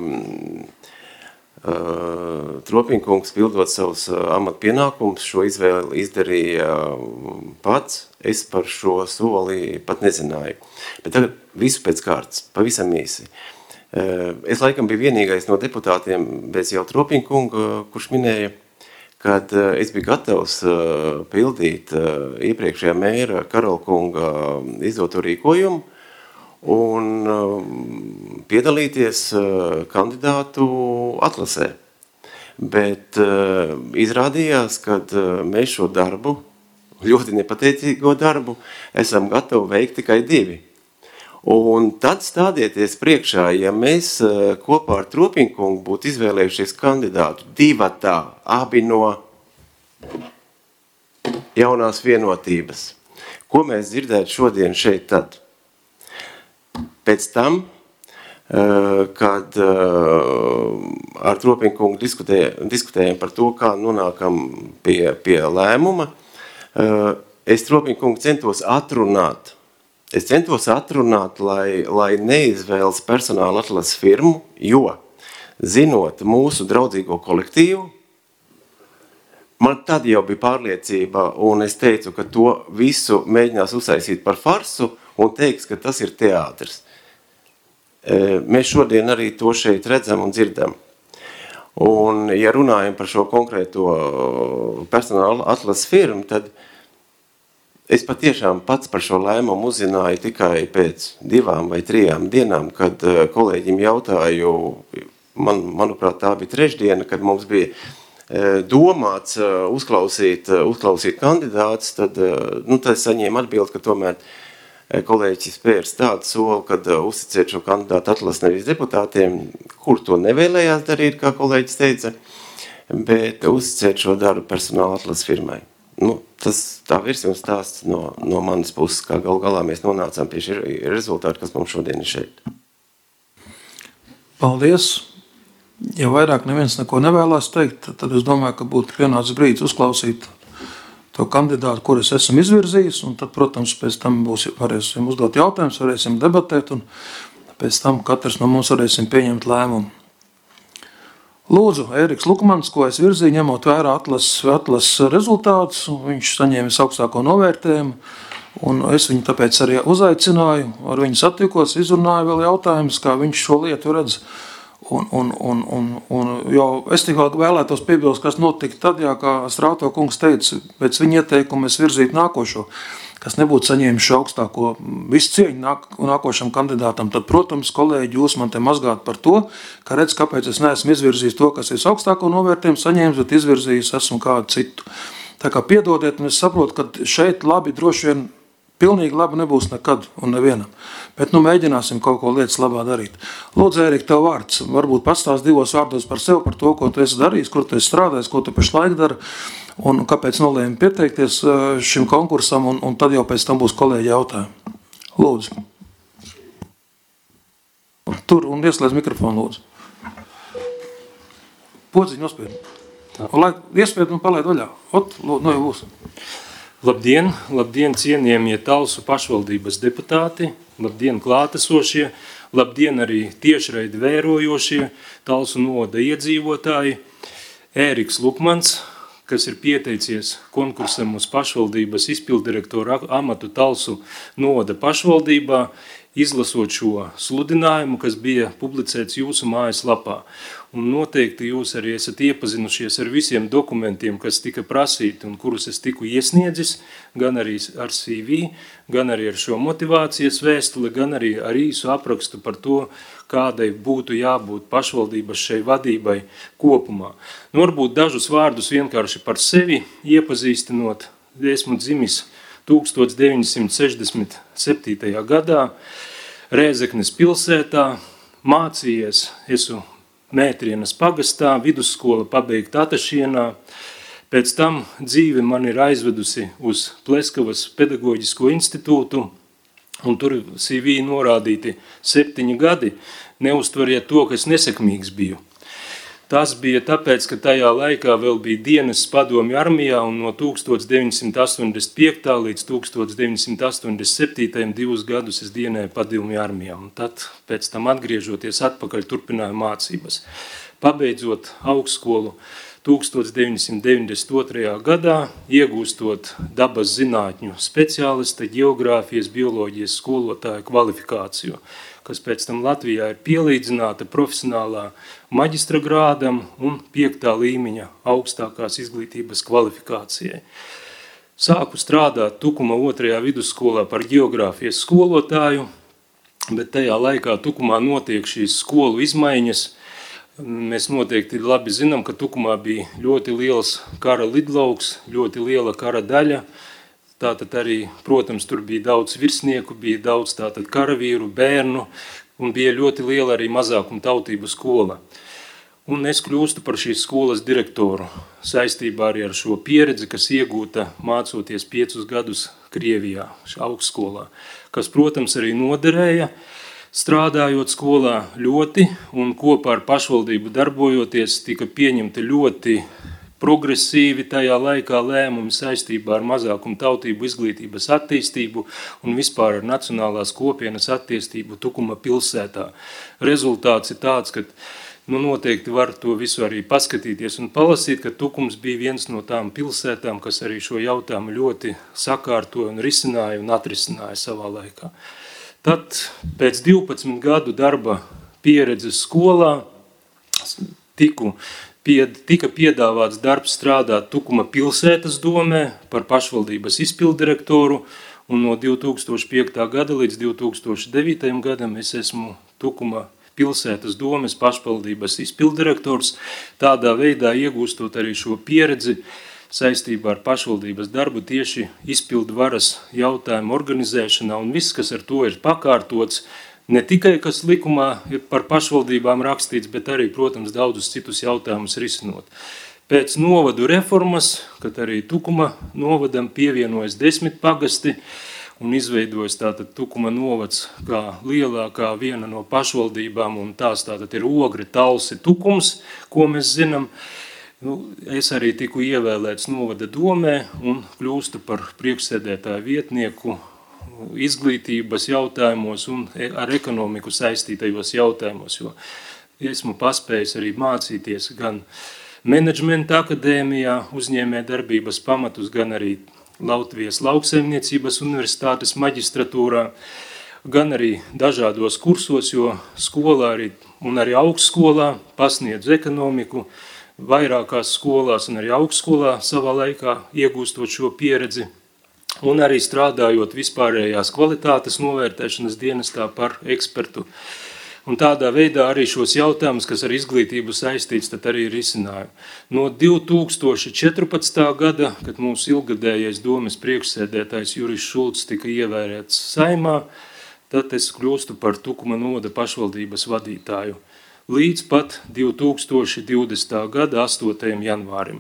Tropiņkungs pildot savus amatpienākumus šo izvēli izdarīja pats. Es par šo soli pat nezināju. Bet tagad visu pēc kārtas, pavisam īsi. Es laikam biju vienīgais no deputātiem bez jau Tropiņkunga, kurš minēja, kad es biju gatavs pildīt iepriekšējā mēra Karolkunga izdoto rīkojumu un piedalīties kandidātu atlasē. Bet izrādījās, ka mēs šo darbu, ļoti nepateicīgo darbu, esam gatavi veikt tikai divi. Un tad stādieties priekšā, ja mēs kopā ar Tropiņkungu būtu izvēlējušies kandidātu divatā, abi no jaunās vienotības. Ko mēs dzirdētu šodien šeit tad? Pēc tam, kad ar Tropiņkungu diskutējām, diskutējām par to, kā nonākam pie, pie lēmuma, es Tropiņkungu centos atrunāt, Es centos atrunāt, lai, lai neizvēlas personāla atlases firmu, jo, zinot mūsu draudzīgo kolektīvu, man tad jau bija pārliecība, un es teicu, ka to visu mēģinās uzsaisīt par farsu un teiks, ka tas ir teātris. Mēs šodien arī to šeit redzam un dzirdam. Un, ja runājam par šo konkrēto personāla atlases firmu, tad es patiešām pats par šo lēmumu uzzināju tikai pēc divām vai trijām dienām, kad kolēģim jautāju, man, manuprāt, tā bija trešdiena, kad mums bija domāts uzklausīt, uzklausīt kandidātus, tad, nu, tad es saņēmu atbildi, ka tomēr kolēģis spērs tādu soli, kad uzticēt šo kandidātu atlas nevis deputātiem, kur to nevēlējās darīt, kā kolēģis teica, bet uzticēt šo darbu personāla atlas firmai. Nu, tas tā virsjums stāsts no, no manas puses, kā gal galā mēs nonācām pie šī rezultāta, kas mums šodien ir šeit.
Paldies! Ja vairāk neviens neko nevēlās teikt, tad es domāju, ka būtu pienācis brīdis uzklausīt to kandidātu, kurus esam izvirzījis, un tad, protams, pēc tam būs, varēsim uzdot jautājumus, varēsim debatēt, un pēc tam katrs no mums varēsim pieņemt lēmumu. Lūdzu, Ēriks Lukmans, ko es virzīju, ņemot vērā atlases, atlases rezultātus, viņš saņēmis augstāko novērtējumu, un es viņu tāpēc arī uzaicināju, ar viņu satikos, izrunāju vēl jautājumus, kā viņš šo lietu redz. Un, un, un, un, un jau es tikai vēlētos piebilst, kas notika tad, jā, kā Strāto kungs teica, pēc viņa ieteikuma es virzītu nākošo, kas nebūtu saņēmis šo augstāko visu cieņu nāk, nākošam kandidātam, tad, protams, kolēģi, jūs man te mazgāt par to, ka redz, kāpēc es neesmu izvirzījis to, kas es augstāko novērtējumu saņēmis, bet izvirzījis esmu kādu citu. Tā kā piedodiet, un es saprotu, ka šeit labi droši vien pilnīgi labi nebūs nekad un nevienam. Bet nu mēģināsim kaut ko lietas labā darīt. Lūdzu, Ērika, tev vārds. Varbūt pastāst divos vārdos par sevi, par to, ko tu esi darījis, kur tu esi strādājis, ko tu pašlaik dari, un kāpēc nolēmi pieteikties šim konkursam, un, un tad jau pēc tam būs kolēģi jautājumi. Lūdzu. Tur un ieslēdz mikrofonu, lūdzu. Podziņu nospied. Un lai iespied un palaid vaļā. Ot, lūdzu, no jau būs.
Labdien, labdien cienījamie Talsu pašvaldības deputāti, labdien klātesošie, labdien arī tiešraidi vērojošie Talsu novada iedzīvotāji. Ēriks Lukmans, kas ir pieteicies konkursam uz pašvaldības izpildirektora amatu Talsu novada pašvaldībā, izlasot šo sludinājumu, kas bija publicēts jūsu mājaslapā. Un noteikti jūs arī esat iepazinušies ar visiem dokumentiem, kas tika prasīti un kurus es tiku iesniedzis, gan arī ar C V, gan arī ar šo motivācijas vēstuli, gan arī ar īsu aprakstu par to, kādai būtu jābūt pašvaldības šai vadībai kopumā. Nu, varbūt dažus vārdus vienkārši par sevi iepazīstinot. Esmu dzimis tūkstoš deviņi simti sešdesmit septītajā gadā Rēzeknes pilsētā, mācījies, esmu Mētrienas pagastā, vidusskola pabeigta Atašienā. Pēc tam dzīve man ir aizvedusi uz Pleskavas pedagoģisko institūtu, un tur C V norādīti septiņi gadi, neuztvariet to, kas nesekmīgs biju. Tas bija tāpēc, ka tajā laikā vēl bija dienas padomju armijā, un no tūkstoš deviņi simti astoņdesmit piektajā līdz tūkstoš deviņi simti astoņdesmit septītajam divus gadus es dienēju padomju armijā, un tad pēc tam atgriežoties atpakaļ turpināju mācības. Pabeidzot augstskolu tūkstoš deviņi simti deviņdesmit otrajā gadā, iegūstot dabas zinātņu speciālista, ģeogrāfijas, bioloģijas skolotāju kvalifikāciju. kas pēc tam Latvijā ir pielīdzināta profesionālā maģistra grādam un piektā līmeņa augstākās izglītības kvalifikācijai. Sāku strādāt Tukuma otrajā vidusskolā par geogrāfijas skolotāju, bet tajā laikā Tukumā notiek šīs skolu izmaiņas. Mēs noteikti labi zinām, ka Tukumā bija ļoti liels kara lidlauks, ļoti liela kara daļa. Tātad arī, protams, tur bija daudz virsnieku, bija daudz tātad karavīru, bērnu, un bija ļoti liela arī mazākuma tautību skola. Un es kļūstu par šīs skolas direktoru saistībā arī ar šo pieredzi, kas iegūta mācoties piecus gadus Krievijā, augstskolā, kas, protams, arī noderēja, strādājot skolā ļoti, un kopā ar pašvaldību darbojoties tika pieņemti ļoti progresīvi tajā laikā lēmumi saistībā ar mazākumu tautību izglītības attīstību un vispār ar nacionālās kopienas attīstību Tukuma pilsētā. Rezultāts ir tāds, ka nu, noteikti var to visu arī paskatīties un palasīt, ka Tukums bija viens no tām pilsētām, kas arī šo jautājumu ļoti sakārtoja un risināja un atrisināja savā laikā. Tad pēc divpadsmit gadu darba pieredzes skolā tiku, pie, tika piedāvāts darbs strādāt Tukuma pilsētas domē par pašvaldības izpildirektoru, un no divi tūkstoši piektā gada līdz divi tūkstoši devītajam gadam es esmu Tukuma pilsētas domes pašvaldības izpildirektors, tādā veidā iegūstot arī šo pieredzi saistībā ar pašvaldības darbu tieši izpildu varas jautājumu organizēšanā, un viss, kas ar to ir pakārtots, ne tikai, kas likumā ir par pašvaldībām rakstīts, bet arī, protams, daudzus citus jautājumus risinot. Pēc novadu reformas, kad arī Tukuma novadam pievienojas desmit pagasti un izveidojas tātad Tukuma novads kā lielākā viena no pašvaldībām, un tās tātad ir Ogre, Talsi, Tukums, ko mēs zinām. Nu, es arī tiku ievēlēts novada domē un kļūstu par priekšsēdētāju vietnieku izglītības jautājumos un ar ekonomiku saistītajos jautājumos, jo esmu paspējis arī mācīties gan menedžmenta akadēmijā, uzņēmē darbības pamatus, gan arī Latvijas lauksaimniecības universitātes maģistratūrā, gan arī dažādos kursos, jo skolā arī, un arī augstskolā pasniedzu ekonomiku, vairākās skolās un arī augstskolā savā laikā iegūstot šo pieredzi, un arī strādājot vispārējās kvalitātes novērtēšanas dienestā par ekspertu. Un tādā veidā arī šos jautājumus, kas ar izglītību saistīts, tad arī risināju. No divi tūkstoši četrpadsmitā gada, kad mūsu ilgadējais domes priekšsēdētājs Juris Šulcs tika ievērēts Saimā, tad es kļūstu par Tukuma novada pašvaldības vadītāju līdz pat divi tūkstoši divdesmitā gada astotajam janvārim.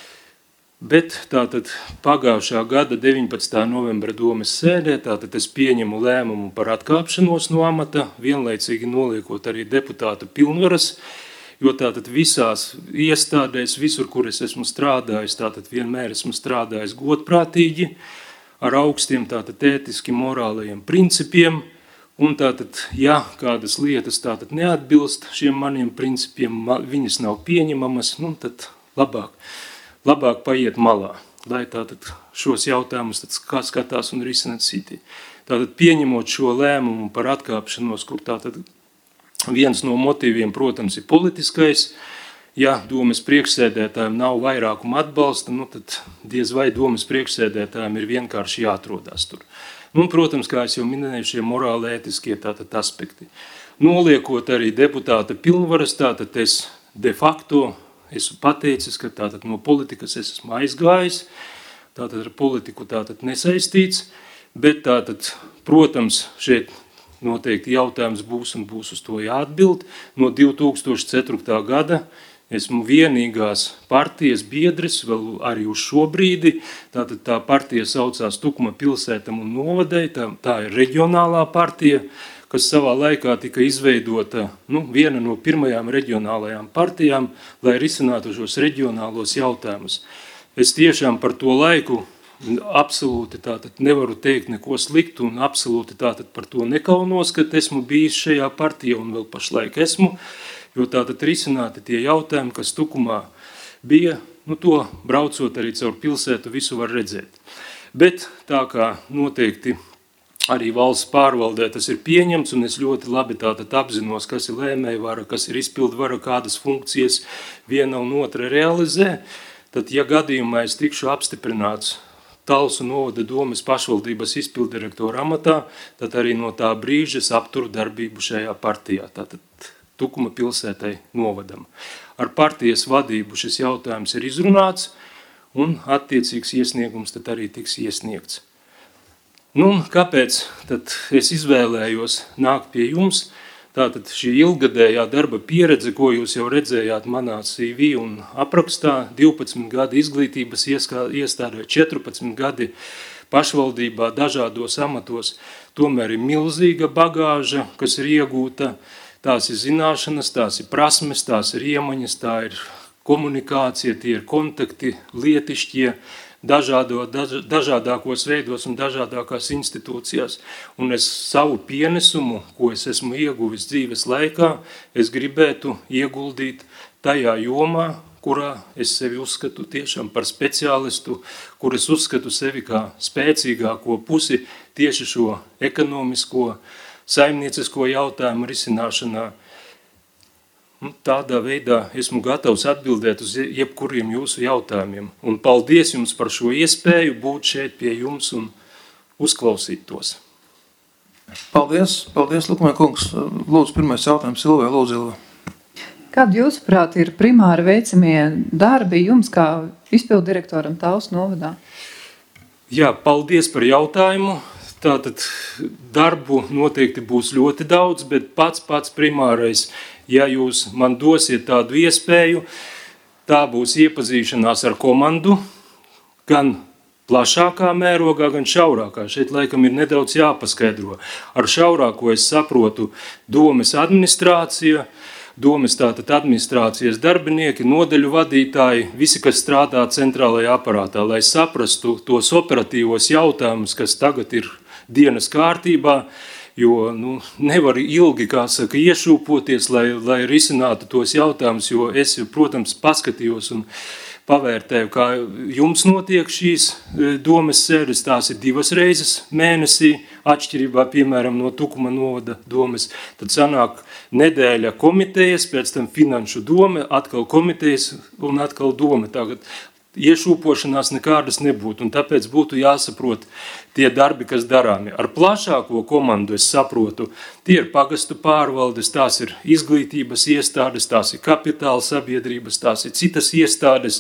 Bet tātad pagājušā gada deviņpadsmitā novembra domes sēdē, tātad es pieņemu lēmumu par atkāpšanos no amata, vienlaicīgi noliekot arī deputātu pilnvaras, jo tātad visās iestādēs, visur, kur es esmu strādājis, tātad vienmēr esmu strādājis godprātīgi, ar augstiem tātad ētiski morālajiem principiem, un tātad, ja kādas lietas tātad neatbilst šiem maniem principiem, viņas nav pieņemamas, nu tad labāk. labāk paiet malā, lai tātad šos jautājumus tad kā skatās un risina citi. Tātad pieņemot šo lēmumu par atkāpšanos, kur tātad viens no motīviem, protams, ir politiskais, ja domes priekšsēdētājiem nav vairākuma atbalsta, nu tad diez vai domes priekšsēdētājiem ir vienkārši jāatrodās tur. Nu, protams, kā es jau minēju, šie morāli ētiskie tātad aspekti. Noliekot arī deputāta pilnvaras, tātad es de facto esmu pateicis, ka tātad no politikas es esmu aizgājis, tātad ar politiku tātad nesaistīts, bet tātad, protams, šeit noteikti jautājums būs un būs uz to jāatbild. No divi tūkstoši ceturtā gada esmu vienīgās partijas biedris, vēl arī uz šo brīdi, tātad tā partija saucās Tukuma pilsētam un novadai, tā, tā ir reģionālā partija, kas savā laikā tika izveidota nu, viena no pirmajām reģionālajām partijām, lai risinātu šos reģionālos jautājumus. Es tiešām par to laiku absolūti tātad nevaru teikt neko sliktu un absolūti tātad par to nekaunos, ka esmu bijis šajā partijā un vēl pašlaik esmu, jo tātad risināti tie jautājumi, kas Tukumā bija, nu to braucot arī caur pilsētu visu var redzēt. Bet tā kā noteikti arī valsts pārvaldē tas ir pieņemts, un es ļoti labi tātad apzinos, kas ir lēmējvara, kas ir izpildvara, kādas funkcijas viena un otra realizē, tad, ja gadījumā es tikšu apstiprināts Talsu novada domes pašvaldības izpildirektora amatā, tad arī no tā brīža es apturu darbību šajā partijā, tātad Tukuma pilsētai novadam. Ar partijas vadību šis jautājums ir izrunāts, un attiecīgs iesniegums tad arī tiks iesniegts. Nu, kāpēc tad es izvēlējos nākt pie jums? Tātad šī ilgadējā darba pieredze, ko jūs jau redzējāt manā C V un aprakstā, divpadsmit gadi izglītības iestādē, četrpadsmit gadi pašvaldībā, dažādos amatos, tomēr ir milzīga bagāža, kas ir iegūta, tās ir zināšanas, tās ir prasmes, tās ir iemaņas, tā ir komunikācija, tie ir kontakti, lietišķie, dažādo, daž, dažādākos veidos un dažādākās institūcijās. Un es savu pienesumu, ko es esmu ieguvis dzīves laikā, es gribētu ieguldīt tajā jomā, kurā es sevi uzskatu tiešām par speciālistu, kur es uzskatu sevi kā spēcīgāko pusi tieši šo ekonomisko, saimniecisko jautājumu risināšanā. Tādā veidā esmu gatavs atbildēt uz jebkuriem jūsu jautājumiem. Un paldies jums par šo iespēju būt šeit pie jums un uzklausīt tos.
Paldies, paldies, Lukumē kungs. Lūdzu, pirmais jautājums Silvē, lūdzu, Ilva.
Kādi jūsuprāt ir primāri veicamie darbi jums kā izpildirektoram Talsu novadā?
Jā, paldies par jautājumu. Tātad darbu noteikti būs ļoti daudz, bet pats pats primārais, ja jūs man dosiet tādu iespēju, tā būs iepazīšanās ar komandu, gan plašākā mērogā, gan šaurākā. Šeit laikam ir nedaudz jāpaskaidro. Ar šaurāko es saprotu domes administrācija, domes tātad administrācijas darbinieki, nodeļu vadītāji, visi, kas strādā centrālajā aparātā, lai saprastu tos operatīvos jautājumus, kas tagad ir dienas kārtībā, jo nu, nevar ilgi, kā saka, iešūpoties, lai, lai risinātu tos jautājumus, jo es, protams, paskatījos un pavērtēju, kā jums notiek šīs domes sēdes, tās ir divas reizes mēnesī, atšķirībā, piemēram, no Tukuma novada domes, tad sanāk nedēļa komitejas, pēc tam finanšu dome, atkal komitejas un atkal dome. Tagad iešūpošanās nekādas nebūtu, un tāpēc būtu jāsaprot tie darbi, kas darāmi. Ar plašāko komandu es saprotu, tie ir pagastu pārvaldes, tās ir izglītības iestādes, tās ir kapitāla sabiedrības, tās ir citas iestādes,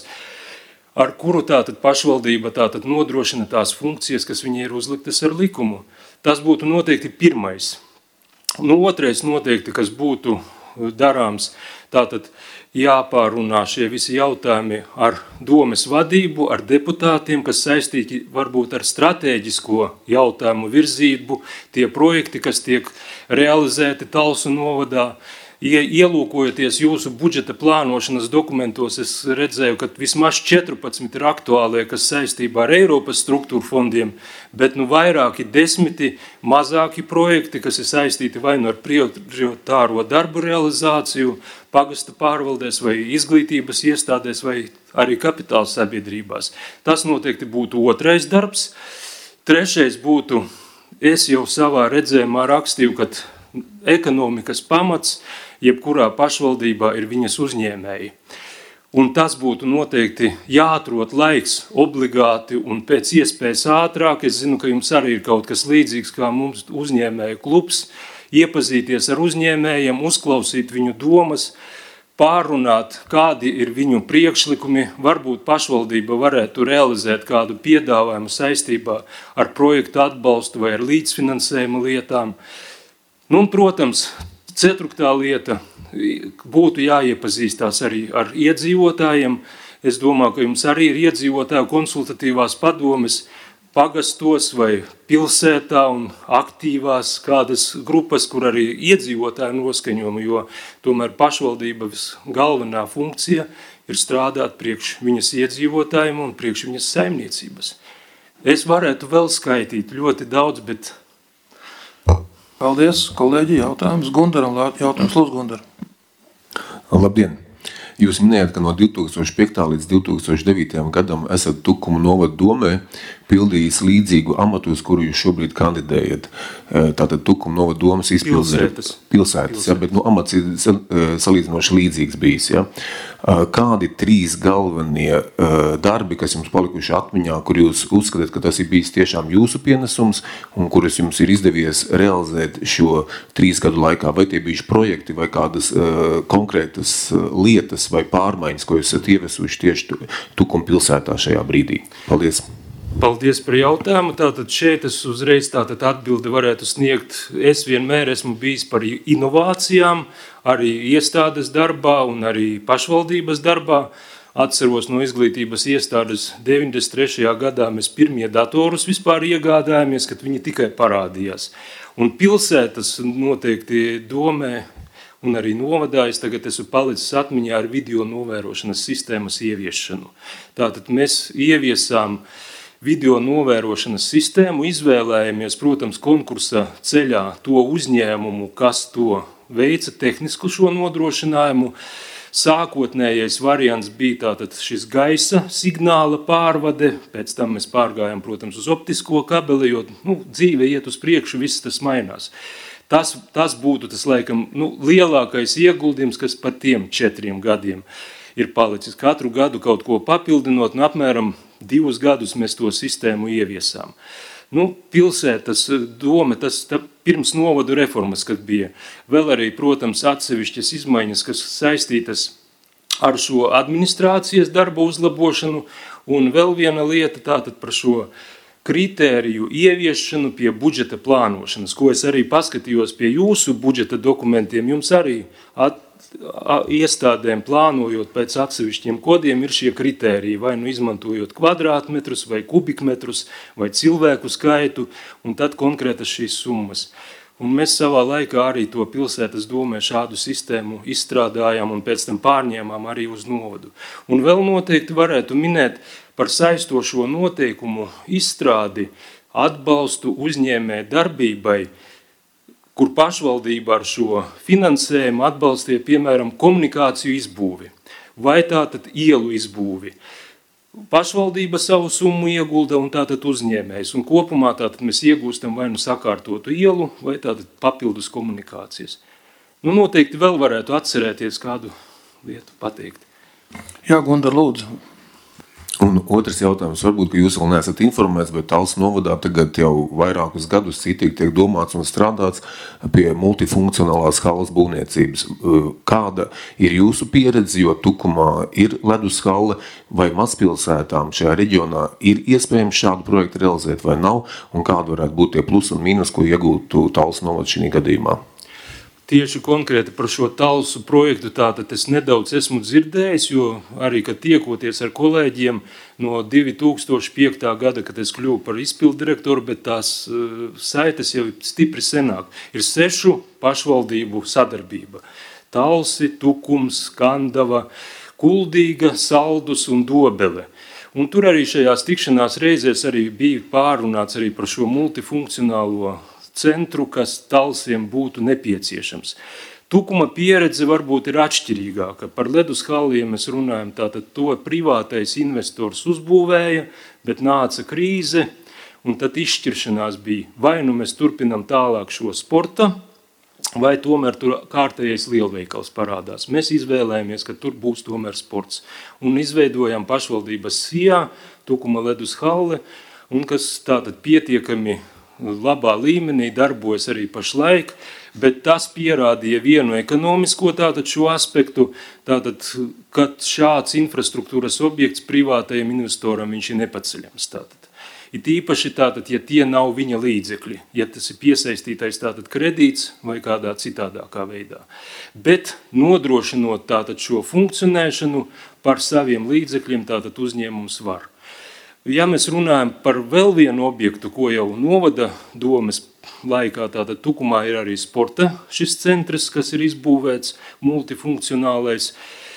ar kuru tātad pašvaldība tātad nodrošina tās funkcijas, kas viņai ir uzliktas ar likumu. Tas būtu noteikti pirmais. Nu, otrais noteikti, kas būtu darāms, tātad jāpārunā šie visi jautājumi ar domes vadību, ar deputātiem, kas saistīti varbūt ar stratēģisko jautājumu virzību, tie projekti, kas tiek realizēti Talsu novadā. Ielūkojoties jūsu budžeta plānošanas dokumentos, es redzēju, ka vismaz četrpadsmit ir aktuālie, kas saistībā ar Eiropas struktūra fondiem, bet nu vairāki desmiti mazāki projekti, kas ir saistīti vai nu ar prioritāro darbu realizāciju, pagasta pārvaldēs vai izglītības iestādēs vai arī kapitāla sabiedrībās. Tas noteikti būtu otrais darbs. Trešais būtu, es jau savā redzējumā rakstīju, ka ekonomikas pamats jebkurā pašvaldībā ir viņas uzņēmēji. Un tas būtu noteikti jāatrod laiks obligāti un pēc iespējas ātrāk. Es zinu, ka jums arī ir kaut kas līdzīgs kā mums uzņēmēju klubs, iepazīties ar uzņēmējiem, uzklausīt viņu domas, pārunāt, kādi ir viņu priekšlikumi, varbūt pašvaldība varētu realizēt kādu piedāvājumu saistībā ar projektu atbalstu vai ar līdzfinansējumu lietām. Nu, un, protams, ceturtā lieta būtu jāiepazīstās arī ar iedzīvotājiem. Es domāju, ka jums arī ir iedzīvotāju konsultatīvās padomes pagastos vai pilsētā un aktīvās kādas grupas, kur arī iedzīvotāju noskaņojumu, jo tomēr pašvaldības galvenā funkcija ir strādāt priekš viņas iedzīvotājiem un priekš viņas saimniecības. Es varētu vēl skaitīt ļoti daudz, bet...
Paldies, kolēģi, jautājums Gundaram, jautājums lūdzu Gundar.
Labdien! Jūs minējat, ka no divi tūkstoši piektajā līdz divi tūkstoši devītajam gadam esat Tukuma novada domē pildījis līdzīgu amatu, uz kuru jūs šobrīd kandidējat. Tātad Tukuma novada domas izpildē.
Pilsētas.
Pilsētas, ja, bet nu, amats ir salīdzinoši līdzīgs bijis. Ja. Kādi trīs galvenie darbi, kas jums palikuši atmiņā, kur jūs uzskatāt, ka tas ir bijis tiešām jūsu pienesums un kurus jums ir izdevies realizēt šo trīs gadu laikā? Vai tie bijuši projekti vai kādas uh, konkrētas uh, lietas vai pārmaiņas, ko jūs esat ievesuši tieši Tukuma pilsētā šajā brīdī? Paldies!
Paldies par jautājumu. Tātad šeit es uzreiz tātad atbildi varētu sniegt. Es vienmēr esmu bijis par inovācijām, arī iestādes darbā un arī pašvaldības darbā. Atceros no izglītības iestādes deviņdesmit trešajā gadā mēs pirmie datorus vispār iegādājāmies, kad viņi tikai parādījās. Un pilsētas noteikti domē un arī novadā es tagad esmu palicis atmiņā ar video novērošanas sistēmas ieviešanu. Tātad mēs ieviesām video novērošanas sistēmu, izvēlējāmies, protams, konkursa ceļā to uzņēmumu, kas to veica tehnisku šo nodrošinājumu. Sākotnējais variants bija tātad šis gaisa signāla pārvade, pēc tam mēs pārgājām, protams, uz optisko kabeli, jo nu, dzīve iet uz priekšu, viss tas mainās. Tas, tas būtu tas, laikam, nu, lielākais ieguldījums, kas par tiem četriem gadiem ir palicis. Katru gadu kaut ko papildinot, un apmēram divus gadus mēs to sistēmu ieviesām. Nu, pilsētas doma, tas tā, pirms novadu reformas, kad bija vēl arī, protams, atsevišķas izmaiņas, kas saistītas ar šo administrācijas darbu uzlabošanu, un vēl viena lieta tātad par šo kritēriju ieviešanu pie budžeta plānošanas, ko es arī paskatījos pie jūsu budžeta dokumentiem, jums arī at, a, iestādēm plānojot pēc atsevišķiem kodiem ir šie kritēriji, vai nu izmantojot kvadrātmetrus, vai kubikmetrus, vai cilvēku skaitu, un tad konkrētas šīs summas. Un mēs savā laikā arī to pilsētas domē šādu sistēmu izstrādājām un pēc tam pārņēmām arī uz novadu. Un vēl noteikti varētu minēt par saistošo noteikumu izstrādi atbalstu uzņēmē darbībai, kur pašvaldība ar šo finansējumu atbalstīja, piemēram, komunikāciju izbūvi vai tātad ielu izbūvi. Pašvaldība savu summu iegulda un tātad uzņēmējs. Un kopumā tātad mēs iegūstam vai nu sakārtotu ielu, vai tātad papildus komunikācijas. Nu, noteikti vēl varētu atcerēties kādu lietu pateikt.
Jā, Gundar, lūdzu.
Un otrs jautājums, varbūt, ka jūs vēl neesat informēts, bet Talsu novadā tagad jau vairākus gadus citīgi tiek domāts un strādāts pie multifunkcionālās halles būvniecības. Kāda ir jūsu pieredze, jo Tukumā ir ledus halle vai mazpilsētām šajā reģionā ir iespējams šādu projektu realizēt vai nav, un kāda varētu būt tie plus un mīnus, ko iegūtu Talsu novada šī gadījumā?
Tieši konkrēti par šo Talsu projektu tātad es nedaudz esmu dzirdējis, jo arī, kad tiekoties ar kolēģiem no divi tūkstoši piektā gada, kad es kļuvu par izpildu direktoru, bet tās uh, saites jau stipri senāk. Ir sešu pašvaldību sadarbība. Talsi, Tukums, Kandava, Kuldīga, Saldus un Dobele. Un tur arī šajās tikšanās reizēs arī bija pārunāts arī par šo multifunkcionālo centru, kas Talsiem būtu nepieciešams. Tukuma pieredze varbūt ir atšķirīgāka. Par ledus halli, ja mēs runājam, tātad to privātais investors uzbūvēja, bet nāca krīze, un tad izšķiršanās bija, vai nu mēs turpinam tālāk šo sporta, vai tomēr tur kārtējais lielveikals parādās. Mēs izvēlējāmies, ka tur būs tomēr sports. Un izveidojām pašvaldības sijā, Tukuma ledus halle, un kas tātad pietiekami labā līmenī darbojas arī pašlaik, bet tas pierādīja vienu ekonomisko tātad šo aspektu, tātad, kad šāds infrastruktūras objekts privātajam investoram viņš ir nepaceļams tātad. It īpaši tātad, ja tie nav viņa līdzekļi, ja tas ir piesaistītais tātad kredīts vai kādā citādākā veidā. Bet nodrošinot tātad šo funkcionēšanu par saviem līdzekļiem, tātad uzņēmums var. Ja mēs runājam par vēl vienu objektu, ko jau novada domes laikā, tātad Tukumā ir arī sporta šis centrs, kas ir izbūvēts, multifunkcionālais.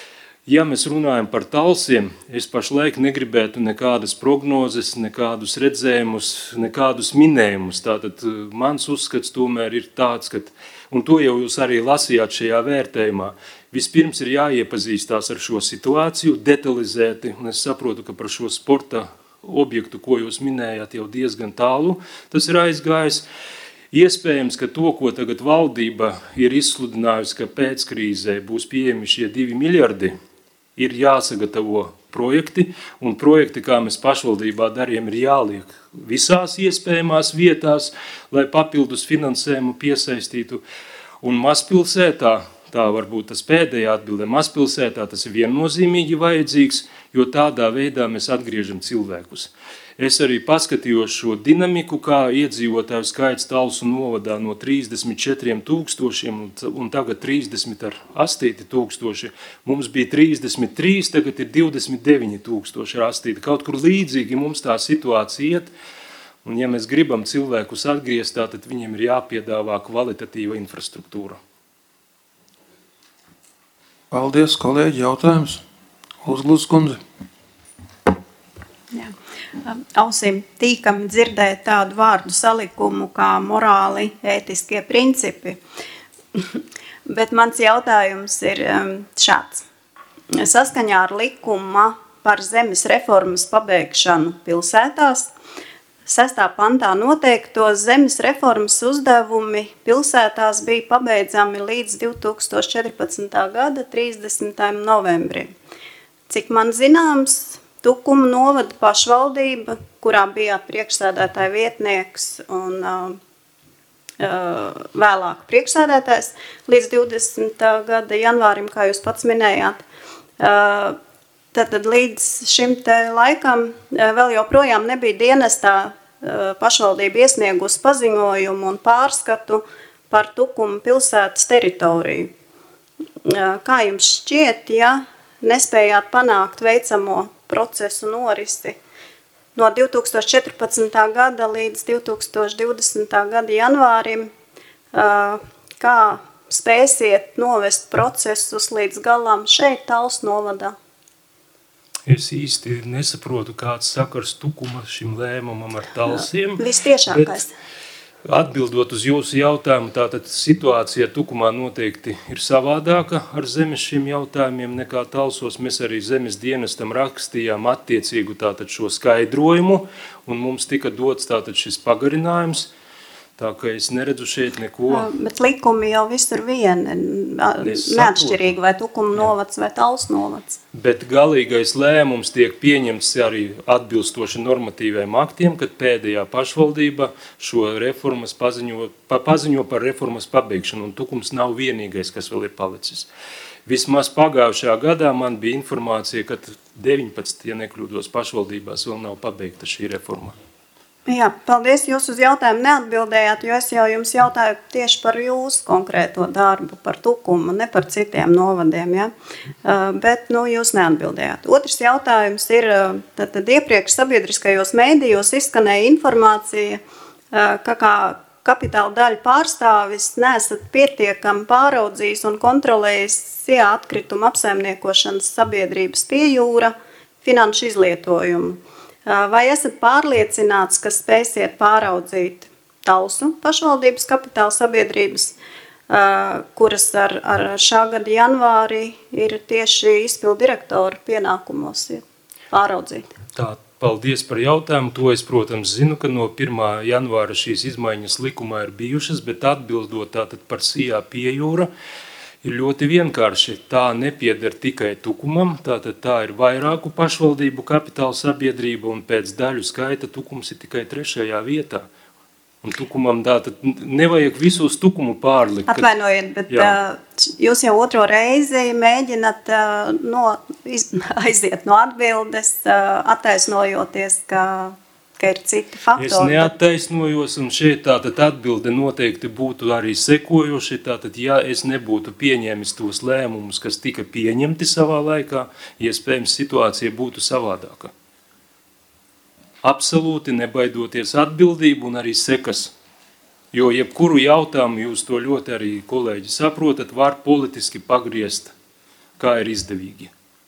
Ja mēs runājam par talsiem, es pašlaik negribētu nekādas prognozes, nekādus redzējumus, nekādus minējumus. Tātad mans uzskats tomēr ir tāds, ka, un to jau jūs arī lasījāt šajā vērtējumā, vispirms ir jāiepazīstās ar šo situāciju detalizēti, un es saprotu, ka par šo sporta objektu, ko jūs minējāt, jau diezgan tālu, tas ir aizgājis. Iespējams, ka to, ko tagad valdība ir izsludinājusi, ka pēc krīzē būs pieejami šie divi miljardi, ir jāsagatavo projekti, un projekti, kā mēs pašvaldībā darījam, ir jāliek visās iespējamās vietās, lai papildus finansējumu piesaistītu. Un mazpilsētā, tā varbūt tas pēdējā atbildē, mazpilsētā tas ir viennozīmīgi vajadzīgs, jo tādā veidā mēs atgriežam cilvēkus. Es arī paskatījos šo dinamiku, kā iedzīvotāju skaits Talsu novadā no trīsdesmit četriem tūkstošiem un tagad trīsdesmit astoņi tūkstoši. Mums bija trīsdesmit trīs, tagad ir divdesmit deviņi tūkstoši rastīti. Kaut kur līdzīgi mums tā situācija iet, un ja mēs gribam cilvēkus atgriezt, tad viņiem ir jāpiedāvā kvalitatīva infrastruktūra.
Paldies, kolēģi, jautājums. Uzglūs kundze.
Jā. Ausīm tīkami dzirdēt tādu vārdu salikumu kā morāli ētiskie principi. Bet mans jautājums ir šāds. Saskaņā ar likuma par zemes reformas pabeigšanu pilsētās, sestā pantā noteikto zemes reformas uzdevumi pilsētās bija pabeidzami līdz divi tūkstoši četrpadsmitā gada trīsdesmitajam novembrim. Cik man zināms, Tukuma novada pašvaldība, kurā bijāt priekšsēdētāja vietnieks un uh, uh, vēlāk priekšsēdētājs līdz divdesmitā gada janvārim, kā jūs pats minējāt. Uh, tad, tad līdz šim te laikam uh, vēl joprojām nebija dienestā uh, pašvaldība iesniegusi paziņojumu un pārskatu par Tukuma pilsētas teritoriju. Uh, kā jums šķiet, ja nespējāt panākt veicamo procesu norisi no divi tūkstoši četrpadsmitā gada līdz divi tūkstoši divdesmitā gada janvārim, kā spēsiet novest procesus līdz galam šeit Talsu novadā?
Es īsti nesaprotu, kāds sakars Tukuma šim lēmumam ar Talsiem.
Vistiešākais.
Atbildot uz jūsu jautājumu, tātad situācija Tukumā noteikti ir savādāka ar zemes šiem jautājumiem nekā Talsos. Mēs arī zemes dienestam rakstījām attiecīgu tātad šo skaidrojumu, un mums tika dots tātad šis pagarinājums, tā ka es neredzu šeit neko.
Bet likumi jau visur vien, neatšķirīgi vai Tukuma novads vai Talsu novads.
Bet galīgais lēmums tiek pieņemts arī atbilstoši normatīviem aktiem, kad pēdējā pašvaldība šo reformas paziņo, pa, paziņo par reformas pabeigšanu, un Tukums nav vienīgais, kas vēl ir palicis. Vismaz pagājušajā gadā man bija informācija, ka deviņpadsmit, ja nekļūdos, pašvaldībās vēl nav pabeigta šī reforma.
Jā, paldies, jūs uz jautājumu neatbildējāt, jo es jau jums jautāju tieši par jūsu konkrēto darbu, par Tukumu, ne par citiem novadiem, ja? Bet, nu, jūs neatbildējāt. Otrs jautājums ir, tad, tad iepriekš sabiedriskajos mēdījos izskanēja informācija, ka kā kapitāla daļa pārstāvis neesat pietiekami pāraudzījis un kontrolējis S I A atkrituma apsaimniekošanas sabiedrības Piejūra finanšu izlietojumu. Vai esat pārliecināts, ka spēsiet pāraudzīt Talsu pašvaldības kapitāla sabiedrības, kuras ar, ar šā gada janvārī ir tieši izpildu direktora pienākumos pāraudzīt?
Tā, paldies par jautājumu. To es, protams, zinu, ka no pirmā janvāra šīs izmaiņas likumā ir bijušas, bet atbildot tātad par S I A Piejūra, ir ļoti vienkārši. Tā nepieder tikai Tukumam, tātad tā ir vairāku pašvaldību kapitāla sabiedrība, un pēc daļu skaita Tukums ir tikai trešajā vietā. Un Tukumam tātad nevajag visu uz Tukumu pārlikt.
Atvainojiet, bet jā. Jūs jau otro reizi mēģināt no, aiziet no atbildes, attaisnojoties, ka ka ir citi faktori.
Es neattaisnojos, un šeit tātad atbilde noteikti būtu arī sekojoši, tātad ja es nebūtu pieņēmis tos lēmumus, kas tika pieņemti savā laikā, iespējams situācija būtu savādāka. Absolūti nebaidoties atbildību un arī sekas, jo jebkuru jautājumu jūs to ļoti arī kolēģi saprotat, var politiski pagriezt, kā ir izdevīgi.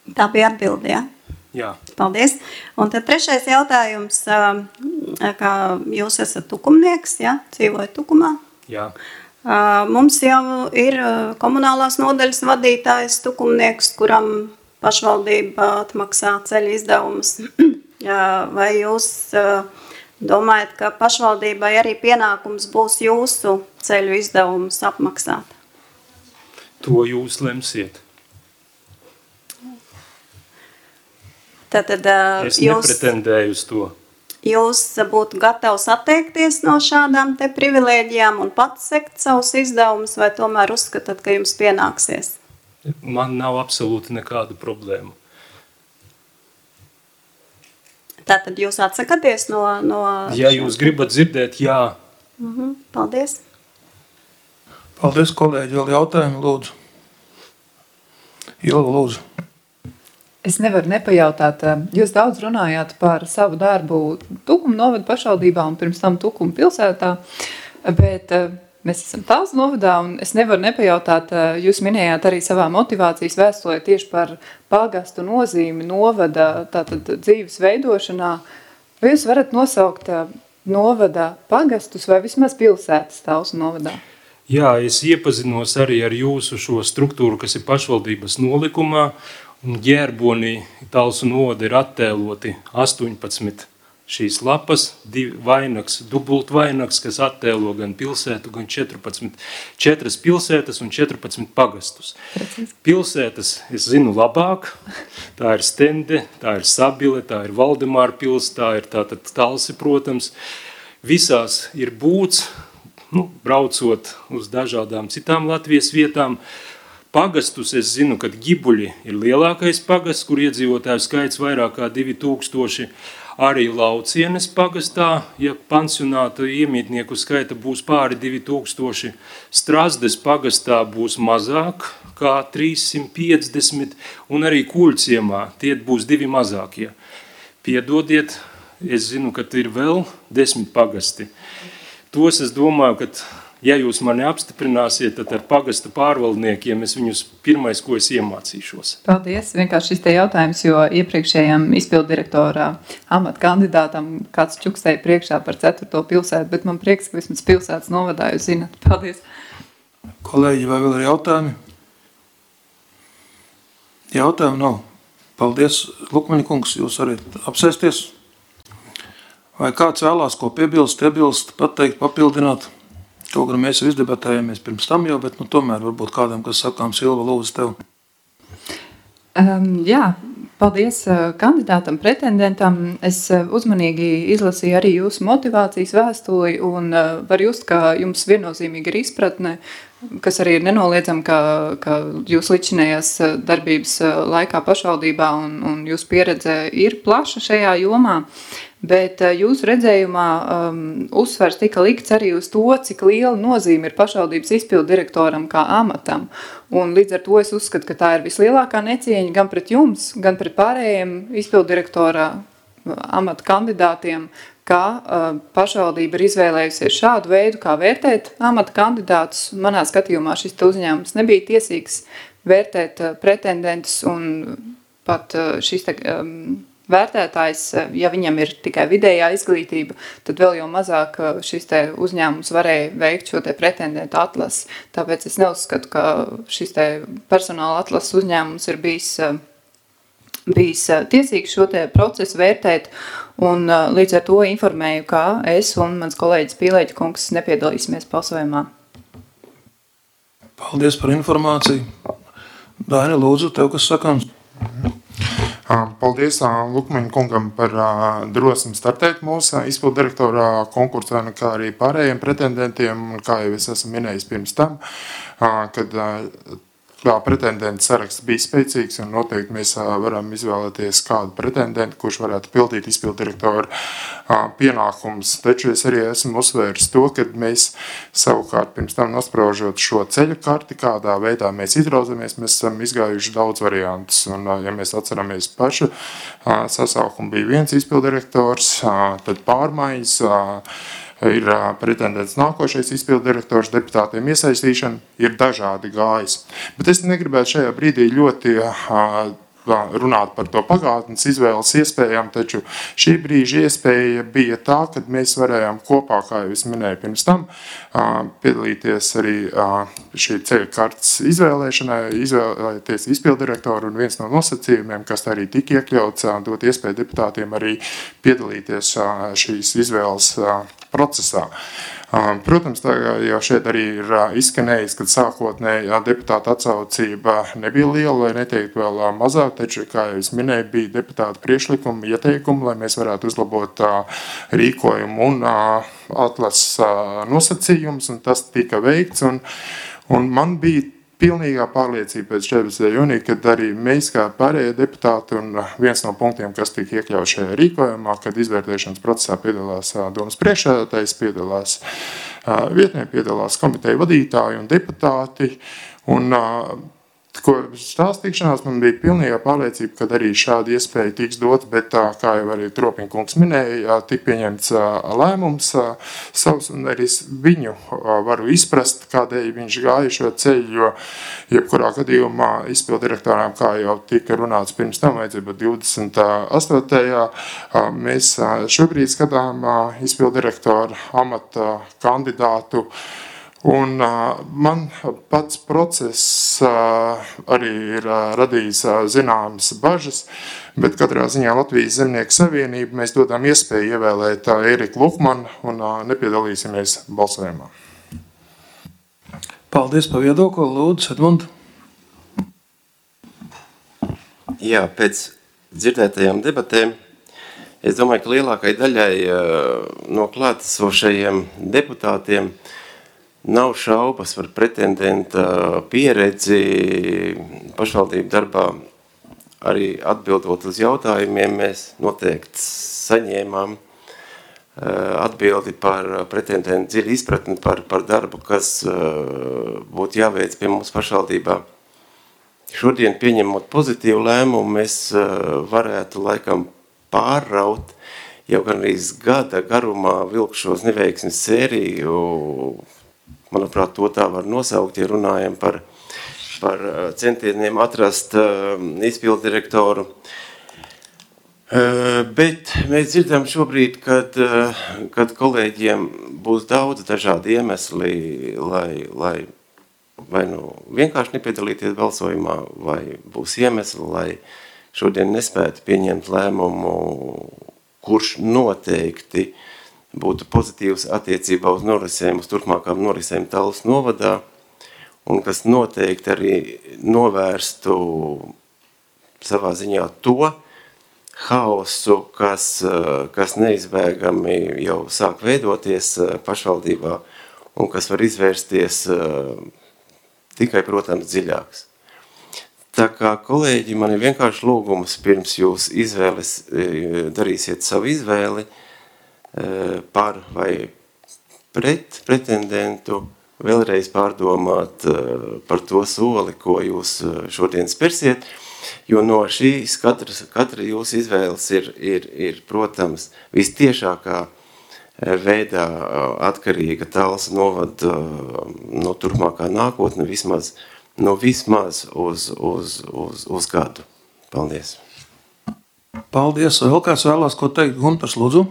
Tā bija atbilde, jā?
Jā.
Paldies. Un tad trešais jautājums, kā jūs esat tukumnieks, jā? Dzīvojat Tukumā?
Jā.
Mums jau ir komunālās nodaļas vadītājs tukumnieks, kuram pašvaldība atmaksā ceļa izdevumus. Vai jūs domājat, ka pašvaldībai arī pienākums būs jūsu ceļu izdevumus apmaksāt?
To jūs lemsiet.
Tātad,
es
jūs,
nepretendēju uz to.
Jūs būtu gatavs atteikties no šādām te privilēģijām un pats sekt savus izdevumus, vai tomēr uzskatāt, ka jums pienāksies?
Man nav absolūti nekādu problēmu.
Tātad jūs atsakaties no... no
ja jūs gribat dzirdēt, jā.
Mhm, paldies.
Paldies, kolēģi. Vēl jautājumi, lūdzu. Ilva, lūdzu.
Es nevaru nepajautāt, jūs daudz runājāt par savu darbu Tukuma novada pašvaldībā un pirms tam Tukuma pilsētā, bet mēs esam Talsu novadā un es nevaru nepajautāt, jūs minējāt arī savā motivācijas vēstulē tieši par pagastu nozīmi novada tātad dzīves veidošanā. Vai jūs varat nosaukt novada pagastus vai vismaz pilsētas Talsu novadā?
Jā, es iepazinos arī ar jūsu šo struktūru, kas ir pašvaldības nolikumā, un ģērbonī Talsu novada ir attēloti astoņpadsmit šīs lapas, divi vainags, dubult vainags, kas attēlo gan pilsētu, gan četrpadsmit, četras pilsētas un četrpadsmit pagastus. Pilsētas es zinu labāk, tā ir Stende, tā ir Sabile, tā ir Valdemāra pils, tā ir tātad Talsi, protams. Visās ir būts, nu, braucot uz dažādām citām Latvijas vietām. Pagastus es zinu, ka Ģibuļi ir lielākais pagasts, kur iedzīvotāju skaits vairāk kā divi tūkstoši. Arī Laucienes pagastā, ja pansionāta iemītnieku skaita būs pāri divi tūkstoši. Strazdes pagastā būs mazāk kā trīssimt piecdesmit, un arī Kuļciemā tie būs divi mazākie. Piedodiet, es zinu, ka ir vēl desmit pagasti. Tos es domāju, ka, ja jūs mani apstiprināsiet, tad ar pagastu pārvaldniekiem es viņus pirmais, ko es iemācīšos.
Paldies. Vienkārši šis te jautājums, jo iepriekšējam izpildirektorā amata kandidātam kāds čukstēja priekšā par ceturto pilsētu, bet man prieks, ka vismaz pilsētas novadā jūs zināt. Paldies.
Kolēģi, vai vēl ir jautājumi? Jautājumi nav. Paldies, Lukmaņa kungs, jūs arī apsēsties. Vai kāds vēlās ko piebilst, iebilst, pateikt, papildināt? Kaut gan mēs jau izdebatējāmies pirms tam jau, bet nu, tomēr varbūt kādam, kas sakām, Silva, lūdzu tev.
Um, jā, paldies uh, kandidātam, pretendentam. Es uh, uzmanīgi izlasīju arī jūsu motivācijas vēstuli un uh, var just, ka jums viennozīmīgi ir izpratne, kas arī ir nenoliedzam, ka, ka jūs līdzinējās darbības laikā pašvaldībā un, un jūsu pieredze ir plaša šajā jomā. Bet jūsu redzējumā um, uzsvers tika likts arī uz to, cik liela nozīme ir pašvaldības izpildu direktoram kā amatam. Un līdz ar to es uzskatu, ka tā ir vislielākā necieņa gan pret jums, gan pret pārējiem izpildu direktora amata kandidātiem, ka uh, pašvaldība ir izvēlējusies šādu veidu, kā vērtēt amata kandidātus. Manā skatījumā šis uzņēmums nebija tiesīgs vērtēt uh, pretendentus un pat uh, šis te... Um, vērtētājs, ja viņam ir tikai vidējā izglītība, tad vēl jau mazāk šis te uzņēmums varēja veikt šo te pretendentu atlasi. Tāpēc es neuzskatu, ka šis te personāla atlases uzņēmums ir bijis, bijis tiesīgs šo te procesu vērtēt, un līdz ar to informēju, ka es un mans kolēģis Pīlēķa kungs nepiedalīsimies balsojumā.
Paldies par informāciju. Daini, lūdzu, tev kas sakāms?
Paldies Lukmaņa kungam par drosmi startēt mūsu izpildu direktora konkursā, kā arī pārējiem pretendentiem, kā jau es esmu minējis pirms tam, kad pretendenta saraksts bija spēcīgs un noteikti mēs varam izvēlēties kādu pretendentu, kurš varētu pildīt izpildu direktora pienākumus. Taču es arī esmu uzsvērs to, ka mēs savukārt pirms tam nospraužot šo ceļu karti, kādā veidā mēs izrauzamies, mēs esam izgājuši daudz variantus. Un, ja mēs atceramies pašu, sasaukumu bija viens izpildu direktors, tad pārmaiņas, ir pretendents nākošais izpildu direktors, deputātiem iesaistīšana, ir dažādi gājis. Bet es negribētu šajā brīdī ļoti runāt par to pagātnes izvēles iespējām, taču šī brīža iespēja bija tā, kad mēs varējām kopā, kā jau es minēju pirms tam, piedalīties arī šī ceļa kartes izvēlēšanai, izvēlēties izpildirektoru, un viens no nosacījumiem, kas arī tika iekļauts, dot iespēju deputātiem arī piedalīties šīs izvēles procesā. Protams, tā jau šeit arī ir izskanējis, kad sākotnēji deputāta atsaucība nebija liela, vai neteikt vēl mazāk, taču, kā jau es minēju, bija deputāta priekšlikumi, ieteikumi, lai mēs varētu uzlabot rīkojumu un atlases nosacījumus, un tas tika veikts, un, un man bija pilnīgā pārliecība pēc četrpadsmitā jūnija, kad arī mēs kā pārējie deputāti un viens no punktiem, kas tika iekļauts šajā rīkojumā, kad izvērtēšanas procesā piedalās domas priekšsēdētājs, piedalās vietnieki, piedalās komiteju vadītāji un deputāti. Un, ko tās tikšanās man bija pilnīgā pārliecība, kad arī šāda iespēja tiks dot, bet tā, kā jau arī Tropinkungs minēja, tik pieņemts lēmums savs, un arī viņu varu izprast, kādēļ viņš gāja šo ceļu, jo jebkurā gadījumā izpildirektorām, kā jau tika runāts pirms tam, vajadzība divdesmit astotajā Mēs šobrīd skatām izpildirektoru amata kandidātu. Un uh, man pats process uh, arī ir uh, radījis uh, zināmas bažas, bet katrā ziņā Latvijas Zemnieku savienība mēs dodam iespēju ievēlēt uh, Eriku Lukmanu un uh, nepiedalīsimies balsojumā.
Paldies par viedokli, lūdzu, Edmund.
Jā, pēc dzirdētajām debatēm, es domāju, ka lielākai daļai uh, no klātesošajiem deputātiem nav šaubas par pretendenta pieredzi pašvaldību darbā. Arī atbildot uz jautājumiem, mēs noteikti saņēmām atbildi par pretendentu dziļu izpratni par, par darbu, kas būtu jāveic pie mums pašvaldībā. Šodien pieņemot pozitīvu lēmumu, mēs varētu laikam pārraut jau gan arī gada garumā vilkšos neveiksmes sēriju. Manuprāt, to tā var nosaukt, ja runājam par, par centieniem atrast uh, izpildirektoru. Uh, bet mēs dzirdam šobrīd, kad, uh, kad kolēģiem būs daudz dažādi iemesli, lai, lai vai nu vienkārši nepiedalīties balsojumā, vai būs iemesli, lai šodien nespētu pieņemt lēmumu, kurš noteikti būtu pozitīvs attiecībā uz norisēm, uz turpmākām norisēm Talsu novadā, un kas noteikti arī novērstu savā ziņā to haosu, kas, kas neizbēgami jau sāk veidoties pašvaldībā, un kas var izvērsties tikai, protams, dziļāks. Tā kā, kolēģi, man ir vienkārši lūgums, pirms jūs izvēles, darīsiet savu izvēli, par vai pret pretendentu, vēlreiz pārdomāt par to soli, ko jūs šodien spērsiet, jo no šīs katra, katra jūsu izvēles ir, ir, ir, protams, vistiešākā veidā atkarīga Talsu novada no turpmākā nākotne, vismaz, no vismaz uz, uz, uz, uz gadu. Paldies!
Paldies! Vēl kāds vēlās ko teikt? Guntars, lūdzu!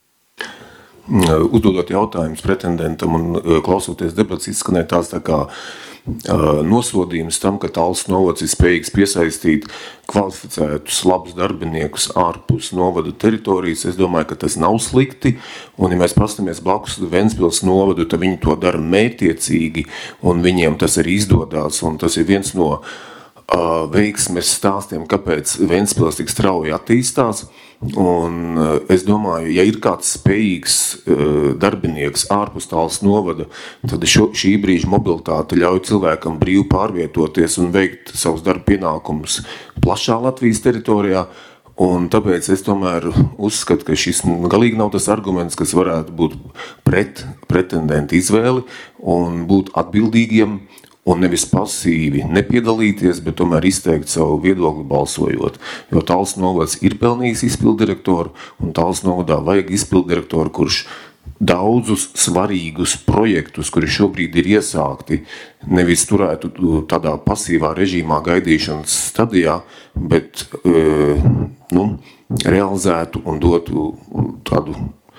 Uzdodot jautājumus pretendentam un klausoties debats izskanēja tās tā kā nosodījums tam, ka Talsu novads ir spējīgs piesaistīt kvalificētus labus darbiniekus ārpus novada teritorijas. Es domāju, ka tas nav slikti, un ja mēs pastamies blakus Ventspils novadu, tad viņi to dara mērķiecīgi, un viņiem tas arī izdodās, un tas ir viens no uh, veiksmes stāstiem, kāpēc Ventspils tik strauji attīstās. Un es domāju, ja ir kāds spējīgs uh, darbinieks ārpus Talsu novada, tad šo, šī brīža mobilitāte ļauj cilvēkam brīvi pārvietoties un veikt savus darba pienākumus plašā Latvijas teritorijā. Un tāpēc es tomēr uzskatu, ka šis galīgi nav tas arguments, kas varētu būt pret pretendentu izvēli un būt atbildīgiem un nevis pasīvi nepiedalīties, bet tomēr izteikt savu viedokli balsojot. Jo Talsu novads ir pelnījis izpildirektoru, un Talsu novadā vajag izpildirektoru, kurš daudzus svarīgus projektus, kuri šobrīd ir iesākti, nevis turētu tādā pasīvā režīmā gaidīšanas stadijā, bet nu, realizētu un dotu tādu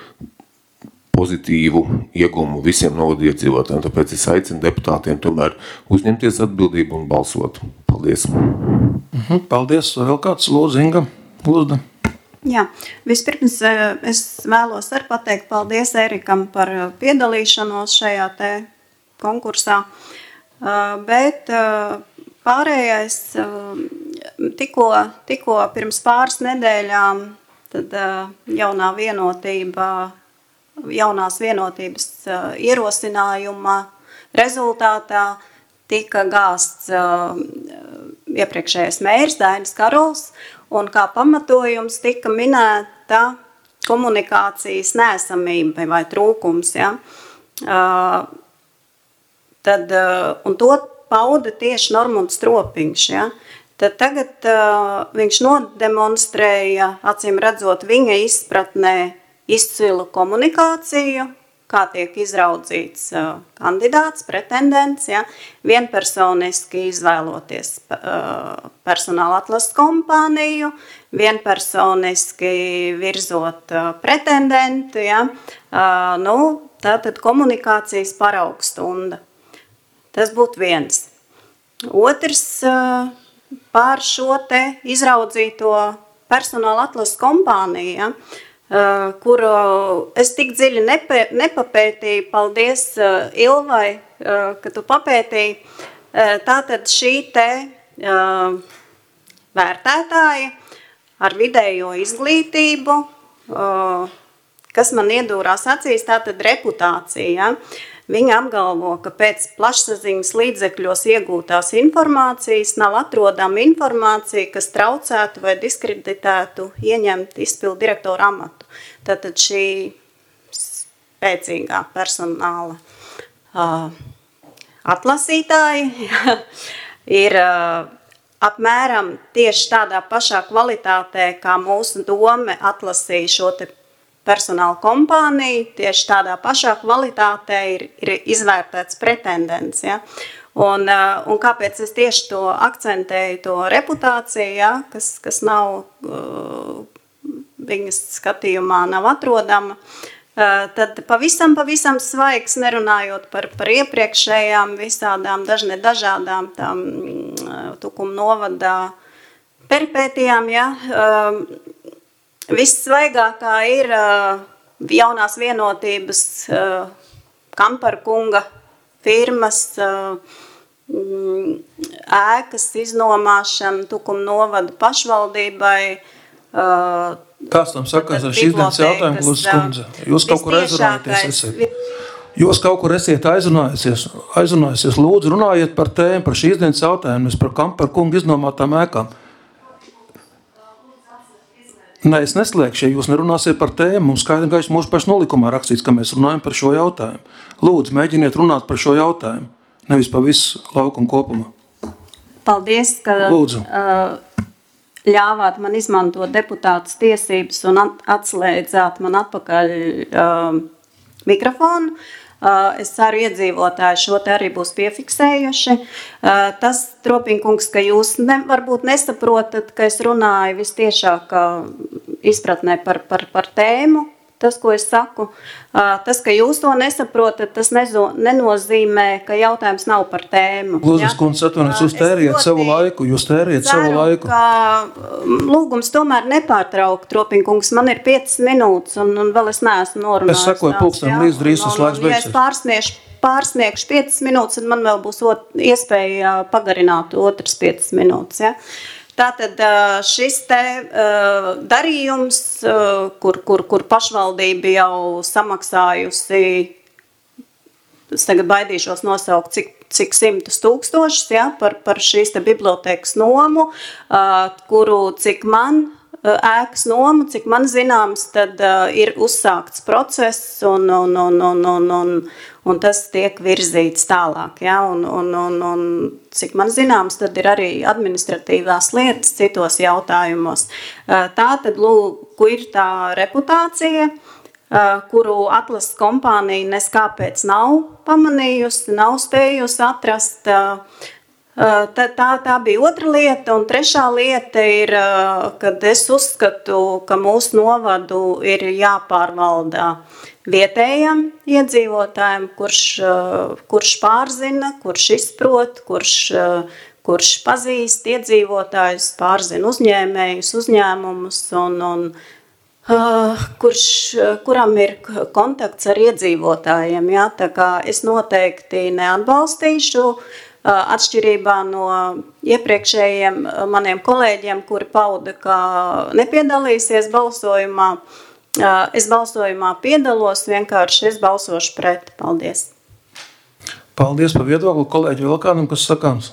pozitīvu iegumu visiem novadu iedzīvotājiem. Tāpēc es aicinu deputātiem tomēr uzņemties atbildību un balsot. Paldies.
Mhm, paldies. Vēl kāds lūdzu, Inga? Lūdzu.
Jā, vispirms es vēlos ar pateikt paldies Erikam par piedalīšanos šajā te konkursā, bet pārējais tikko, tikko pirms pāris nedēļām tad jaunā vienotība, jaunās vienotības ierosinājuma rezultātā tika gāsts iepriekšējais mērs Dainis Karols, un kā pamatojums tika minēta komunikācijas neesamība vai trūkums. Ja? Uh, tad, uh, un to pauda tieši Normunds Stropiņš. Ja? Tad tagad uh, viņš nodemonstrēja, acīm redzot, viņa izpratnē izcilu komunikāciju, kā tiek izraudzīts uh, kandidāts, pretendents, ja, vienpersoniski izvēloties uh, personāla atlases kompāniju, vienpersoniski virzot uh, pretendentu, ja, uh, nu, tātad komunikācijas paraugstunda. Tas būtu viens. Otrs, uh, pār šo te izraudzīto personāla atlases kompāniju, ja, Uh, kuru es tik dziļi nepe, nepapētīju, paldies uh, Ilvai, uh, ka tu papētīji. Uh, tātad šī te uh, vērtētāja ar vidējo izglītību, uh, kas man iedūrās acīs, tātad reputācija. Ja? Viņa apgalvo, ka pēc plašsaziņas līdzekļos iegūtās informācijas nav atrodama informācija, kas traucētu vai diskreditētu ieņemt izpildu direktoru amatu. Tātad šī spēcīgā personāla uh, atlasītāji ir uh, apmēram tieši tādā pašā kvalitātē, kā mūsu dome atlasīja šo te personāla kompānija, tieši tādā pašā kvalitātē ir, ir izvērtēts pretendents. Ja? Un, un kāpēc es tieši to akcentēju, to reputāciju, ja? kas, kas nav, viņas skatījumā nav atrodama, tad pavisam, pavisam svaigs, nerunājot par, par iepriekšējām visādām, dažne dažādām tām Tukuma novadā peripētijām, ja? Vissvaigākā ir uh, jaunās vienotības uh, Kamparkunga firmas uh, ēkas iznomāšana Tukuma novada pašvaldībai. Uh,
Kāds tam sakās ar šīs dienas jautājumu, Lūdzu skundze? Jūs kaut kur aizrunājaties esat. Jūs kaut kur esiet aizrunājusies, aizrunājusies. Lūdzu, runājiet par tēmu, par šīs dienas jautājumu, par Kamparkunga iznomātām ēkām. Nē, es neslēgšu, ja jūs nerunāsiet par tēmu. Mums skaidri gaiši mūsu pašu nolikumā rakstīts, ka mēs runājam par šo jautājumu. Lūdzu, mēģiniet runāt par šo jautājumu, nevis par visu laukumu kopumā.
Paldies, ka Lūdzu. Uh, ļāvāt man izmantot deputātas tiesības un atslēdzāt man atpakaļ uh, mikrofonu. Uh, es ceru, iedzīvotāji šo te arī būs piefiksējuši. Uh, tas, Tropiņkungs, ka jūs ne, varbūt nesaprotat, ka es runāju vistiešāk izpratnē par, par, par tēmu, tas, ko es saku. Uh, tas, ka jūs to nesaprotat, tas nezo, nenozīmē, ka jautājums nav par tēmu.
Lūdzu, skundze, atvainojiet, jūs tērējat savu laiku, jūs tērējat savu laiku.
Ka lūgums tomēr nepārtraukt, Tropiņkungs, man ir piecas minūtes, un, un vēl es neesmu norunājis.
Es sakoju pulkstam līdz drīz tas laiks beigsies.
Ja es pārsniegšu, pārsniegšu piecas minūtes, tad man vēl būs ot, iespēja pagarināt otras piecas minūtes, ja? Tātad šis te darījums, kur, kur, kur pašvaldība jau samaksājusi, es tagad baidīšos nosaukt, cik, cik simtus tūkstošus, ja, par, par šīs te bibliotēkas nomu, kuru cik man ēkas nomu, cik man zināms, tad ir uzsākts process un, un, un, un, un, un, un tas tiek virzīts tālāk. Ja? Un, un, un, un cik man zināms, tad ir arī administratīvās lietas citos jautājumos. Tā tad, lūk, ir tā reputācija, kuru atlases kompānija neskāpēc nav pamanījusi, nav spējusi atrast. Tā, tā, tā bija otra lieta, un trešā lieta ir, kad es uzskatu, ka mūsu novadu ir jāpārvaldā vietējam iedzīvotājiem, kurš, kurš pārzina, kurš izprot, kurš, kurš pazīst iedzīvotājus, pārzina uzņēmējus, uzņēmumus, un, un uh, kurš, kuram ir kontakts ar iedzīvotājiem. Jā, tā kā es noteikti neatbalstīšu, atšķirībā no iepriekšējiem maniem kolēģiem, kuri pauda, ka nepiedalīsies balsojumā. Es balsojumā piedalos, vienkārši es balsošu pret. Paldies.
Paldies par viedokli, kolēģi. Vēl kādam, kas sakāms?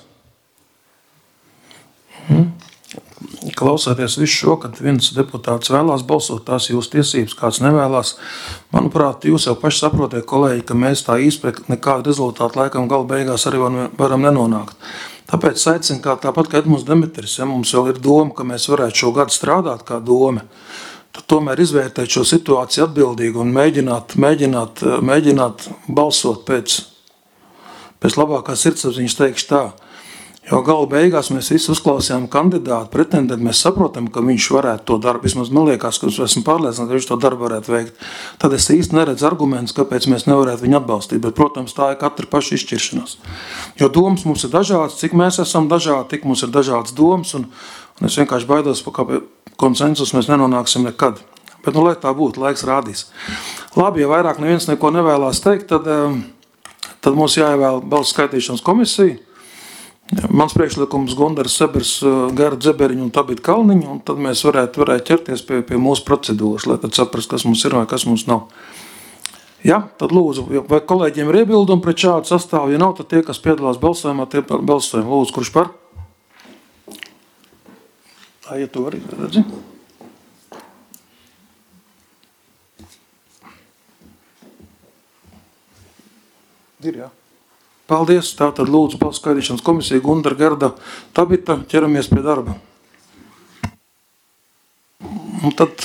Hmm? Klausāties visu šo, kad viens deputāts vēlās balsot, tās jūsu tiesības, kāds nevēlās. Manuprāt, jūs jau paši saprotiet, kolēģi, ka mēs tā īsti nekādu rezultātu laikam gala beigās arī varam nenonākt. Tāpēc aicinu, kā tāpat kā Edmunds Demetris, ja mums vēl ir doma, ka mēs varētu šo gadu strādāt kā doma, tad tomēr izvērtēt šo situāciju atbildīgi un mēģināt, mēģināt, mēģināt balsot pēc, pēc labākās sirdsapziņas, teikšu tā. Jo gala beigās mēs visi uzklausījām kandidātu, pretendentu, mēs saprotam, ka viņš varētu to darbu, vismaz man liekas, ka es esmu pārliecināts, ka viņš to darbu varētu veikt. Tad es īsti neredzu argumentus, kāpēc mēs nevarētu viņu atbalstīt, bet, protams, tā ir katra paša izšķiršanās. Jo domas mums ir dažādas, cik mēs esam dažādi, tik mums ir dažādas domas, un, un es vienkārši baidos, ka konsensus mēs nenonāksim nekad. Bet, nu, lai tā būtu, laiks rādīs. Labi, ja vairāk neviens neko nevēlās teikt, tad, tad mums jāievēl balsu skaitīšanas komisija. Mans priekšlikums Gundars Sebers, Gerda Zeberiņa un Tabita Kalniņa, un tad mēs varētu, varētu ķerties pie, pie mūsu procedūras, lai tad saprast, kas mums ir vai kas mums nav. Ja, tad lūdzu, vai kolēģiem ir iebildumi pret šādu sastāvu, ja nav, tad tie, kas piedalās balsojumā, tie balsojumi. Lūdzu, kurš par? Tā, ja tu vari, redzi? Ir, jā. Paldies, tātad lūdzu balsu skaitīšanas komisija Gundara, Gerda, Tabita, ķeramies pie darba. Un tad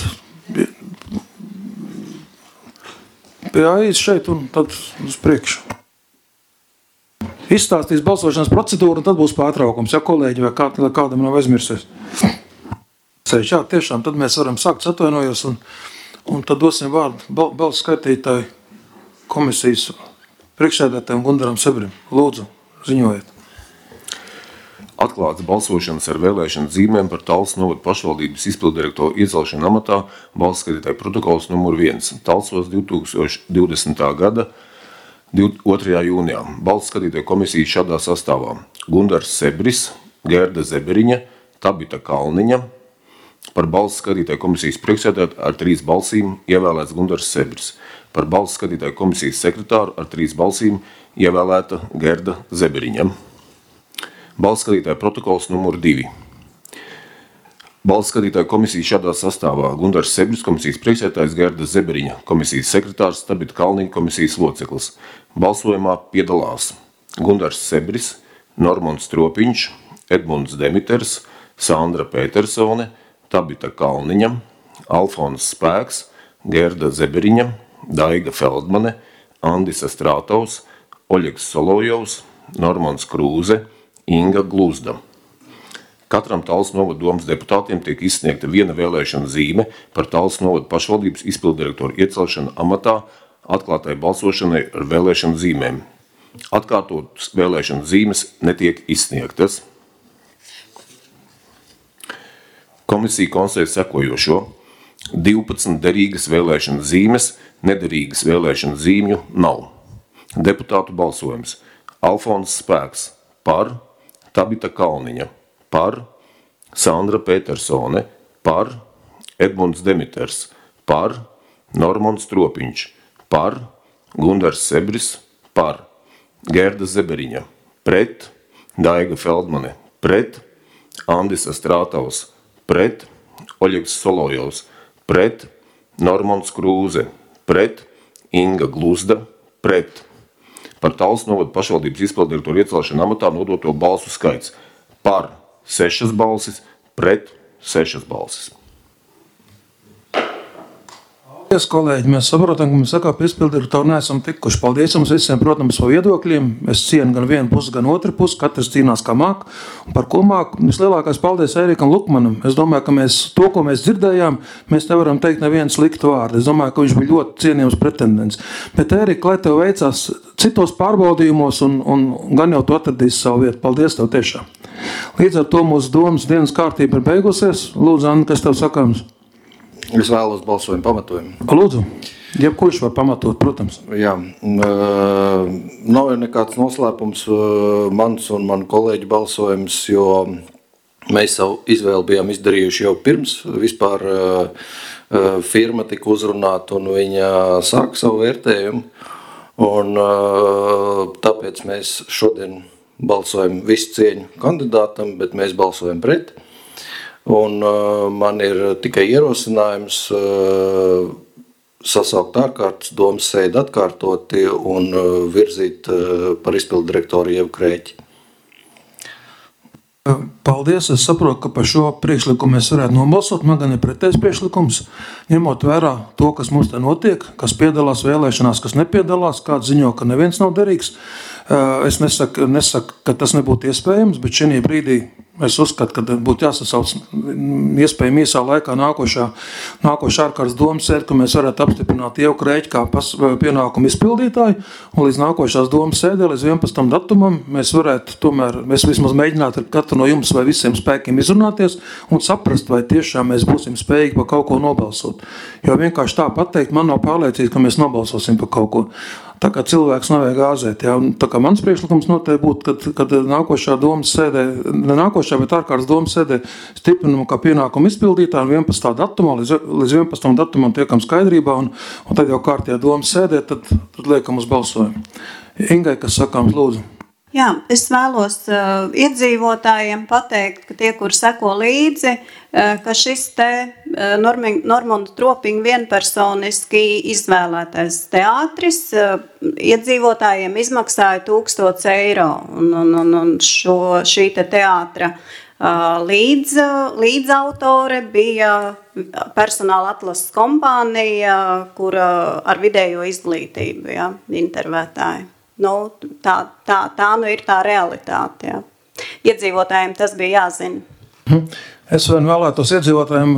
pie aiz šeit un tad uz priekšu. Izstāstīs balsošanas procedūru un tad būs pārtraukums, ja kolēģi vai kā, kādam nav aizmirsies. Jā, tiešām, tad mēs varam sākt atvainojos un, un tad dosim vārdu bal, balsu skaitītāju komisijas priekšsēdētājiem Gundaram Seberim. Lūdzu, ziņojiet.
Atklāts balsošanas ar vēlēšanas zīmēm par Talsu novada pašvaldības izpilddirektoru iecelšanu amatā balsu skaitītāju protokols numur viens. Talsos divi tūkstoši divdesmitā gada otrajā jūnijā. Balsu skaitītāju komisija šādā sastāvā. Gundars Sebris, Gerda Zeberiņa, Tabita Kalniņa. Par balsu skatītāju komisijas priekšsēdētāju ar trīs balsīm ievēlēts Gundars Sebris. Par balsu skatītāju komisijas sekretāru ar trīs balsīm ievēlēta Gerda Zeberiņa. Balsu skatītāju protokols numur divi. Balsu skatītāju komisija šādā sastāvā. Gundars Sebris, komisijas priekšsēdētājs, Gerda Zeberiņa, komisijas sekretārs, Tabita Kalniņa, komisijas loceklis. Balsojumā piedalās Gundars Sebris, Normons Tropiņš, Edmunds Demiters, Sandra Petersone, Tabita Kalniņa, Alfons Spēks, Gerda Zeberiņa, Daiga Feldmane, Andisa Strātaus, Oļegs Solojovs, Normons Krūze, Inga Gluzda. Katram Talsu novada domas deputātiem tiek izsniegta viena vēlēšana zīme par Talsu novada pašvaldības izpilddirektoru iecelšanu amatā atklātai balsošanai ar vēlēšanu zīmēm. Atkārtotas vēlēšana zīmes netiek izsniegtas. Komisija konstatē sekojošo. divpadsmit derīgas vēlēšanas zīmes, nederīgas vēlēšanas zīmju nav. Deputātu balsojums. Alfons Spēks par, Tabita Kalniņa par, Sandra Petersone par, Edmunds Demiters par, Normons Tropiņš par, Gundars Sebris par, Gerda Zeberiņa pret, Daiga Feldmane pret, Andisa Strātaus pret, Oļegs Solojovs pret, Normons Krūze pret, Inga Gluzda pret. Par Talsu novada pašvaldības izpilddirektoru iecelšanu amatā nodoto balsu skaits par sešas balsis, pret sešas balsis.
Paldies, kolēģi. Mēs saprotam, ka mēs sakā pie izpildirektora neesam tikuši. Paldies jums visiem, protams, par viedokļiem. Es cienu gan vienu pusi, gan otru pusi. Katrs cīnās kā māk. Un par ko māk, vislielākais paldies Ērikam Lukmanam. Es domāju, ka mēs to, ko mēs dzirdējām, mēs nevaram teikt nevienu sliktu vārdu. Es domāju, ka viņš bija ļoti cienījams pretendents. Bet Ērika, lai tev veicās citos pārbaudījumos un, un gan jau tu atradīsi savu vietu. Paldies tev tiešām. Līdz ar to mūsu domas dienas kārtība ir beigusies. Lūdzu, Anna, kas tev sakāms?
Es vēlos balsojumu pamatojumu.
Lūdzu, jebkurš var pamatot, protams.
Jā, nav jau nekāds noslēpums mans un manu kolēģu balsojums, jo mēs savu izvēli bijām izdarījuši jau pirms vispār firma tika uzrunāta un viņa sāka savu vērtējumu. Un tāpēc mēs šodien balsojam visu cieņu kandidātam, bet mēs balsojam pret. Un uh, man ir tikai ierosinājums uh, sasaukt ārkārtas domas sēdi atkārtoti un uh, virzīt uh, par izpildu direktoru Ievu Krēķi.
Paldies, es saprotu, ka par šo priekšlikumu mēs varētu nobalsot, man gan ir pretējs priekšlikums, ņemot vērā to, kas mums te notiek, kas piedalās vēlēšanās, kas nepiedalās, kāds ziņo, ka neviens nav derīgs. Es nesaku, nesaku, ka tas nebūtu iespējams, bet šajā brīdī es uzskatu, ka būtu jāsasauc iespējami īsā laikā nākošā, nākošā ārkārtas domas sēde, ka mēs varētu apstiprināt Ievu Krēķi kā pas, pienākumu izpildītāju, un līdz nākošās domas sēdē, līdz vienpadsmitam datumam, mēs varētu tomēr, mēs vismaz mēģināt ar katru no jums vai visiem spēkiem izrunāties un saprast, vai tiešām mēs būsim spējīgi par kaut ko nobalsot. Jo vienkārši tā pateikt, man nav pārliecības, ka mēs nobalsosim par kaut ko. Tā kā cilvēks nevajag gāzēt. Jā. Tā kā mans priekšlikums noteikti būtu, kad, kad nākošā domas sēdē, ne nākošā, bet ārkārtas domas sēdē stiprinam kā pienākumu izpildītāju vienpadsmitā datumā, līdz, līdz vienpadsmitam datumam tiekam skaidrībā, un, un tad jau kārtījā domas sēdē, tad, tad liekam uz balsojumu. Ingai, kas sakāms, lūdzu?
Jā, es vēlos uh, iedzīvotājiem pateikt, ka tie, kur seko līdzi, uh, ka šis te uh, Normunda Tropiņa vienpersoniski izvēlētais teātris uh, iedzīvotājiem izmaksāja tūkstots eiro. Un, un, un, un šo, šī te teātra uh, līdz, līdzautore bija personāla atlases kompānija, kura ar vidējo izglītību, ja, intervētāji. Nu, tā, tā, tā nu ir tā realitāte. Jā. Iedzīvotājiem tas bija jāzina.
Es vien vēlētos iedzīvotājiem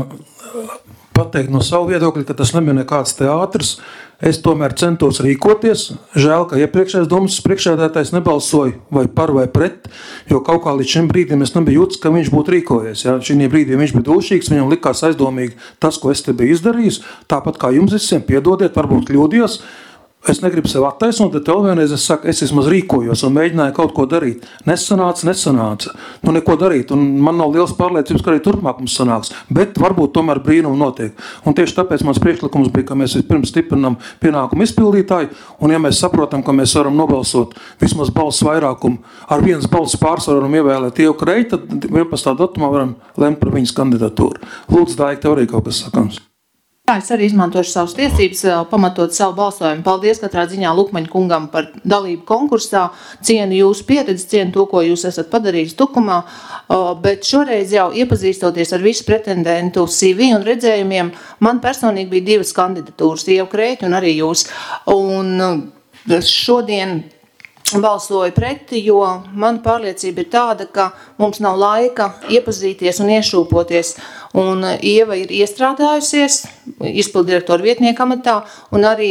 pateikt no savu viedokļu, ka tas nebija nekāds teātris. Es tomēr centos rīkoties. Žēl, ka iepriekšējais domas priekšsēdētājs nebalsoja vai par vai pret, jo kaut kā līdz šim brīdim es nebiju jūtis, ka viņš būtu rīkojies. Ja? Šī brīdī viņš bija dūšīgs, viņam likās aizdomīgi tas, ko es te biju izdarījis. Tāpat kā jums visiem, piedodiet, varbūt kļūdījos. Es negribu sev attaisnot, bet vēl vienreiz es saku, es vismaz rīkojos un mēģināju kaut ko darīt. Nesanāca, nesanāca. Nu, neko darīt. Un man nav liels pārliecības, ka arī turpmāk mums sanāks. Bet varbūt tomēr brīnumi notiek. Un tieši tāpēc mans priekšlikums bija, ka mēs vispirms stiprinām pienākumu izpildītāju, un ja mēs saprotam, ka mēs varam nobalsot vismaz balsu vairākumu, ar vienas balsu pārsvaru varam ievēlēt Ievu Krēķi, tad vienpadsmitā datumā varam lemt par viņas kandidatūru. Lūdzu, Daigi, tev arī kaut kas sakams.
Jā, es arī izmantošu savas tiesības, pamatot savu balsojumu. Paldies katrā ziņā Lukmaņa kungam par dalību konkursā. Cienu jūsu pieredzi, cienu to, ko jūs esat padarījis Tukumā, bet šoreiz jau iepazīstoties ar visu pretendentu C V un redzējumiem, man personīgi bija divas kandidatūras, Ievu Krēķi un arī jūs. Un šodien balsoju preti, jo mana pārliecība ir tāda, ka mums nav laika iepazīties un iešūpoties. Un Ieva ir iestrādājusies izpildirektora vietnieka amatā, un arī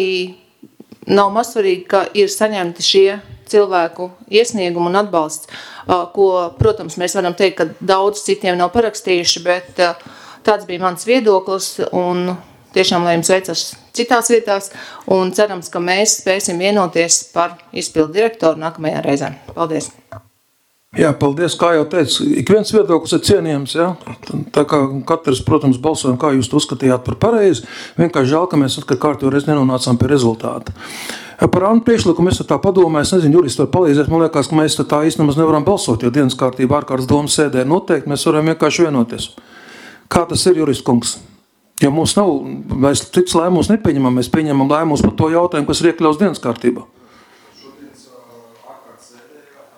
nav mazsvarīgi, ka ir saņemti šie cilvēku iesniegumi un atbalsts, ko, protams, mēs varam teikt, ka daudz citiem nav parakstījuši, bet tāds bija mans viedoklis, un tiešām, lai jums veicas citās vietās, un cerams, ka mēs spēsim vienoties par izpildu direktoru nākamajā reizē. Paldies!
Jā, paldies, kā jau teicu, ik viens viedoklis ir cienījams, ja? Tā kā katrs, protams, balsojam, kā jūs to uzskatījāt par pareizi, vienkārši žēl, ka mēs atkal kārtīgi reiz nenonācām pie rezultāta. Par Annu priekšlikumu es tā padomāju, es nezinu, juristi var palīdzēt, man liekas, ka mēs tā īstenībā nevaram balsot, jo dienas kārtība ārkārtas domas sēdē noteikti, mēs varam vienkārši vienoties. Kā tas ir, jurists kungs? Ja mums nav, mēs cits lēmums nepieņemam, mēs pieņemam lēmumus par to jautājumu, kas ir iekļauts dienas kārtībā.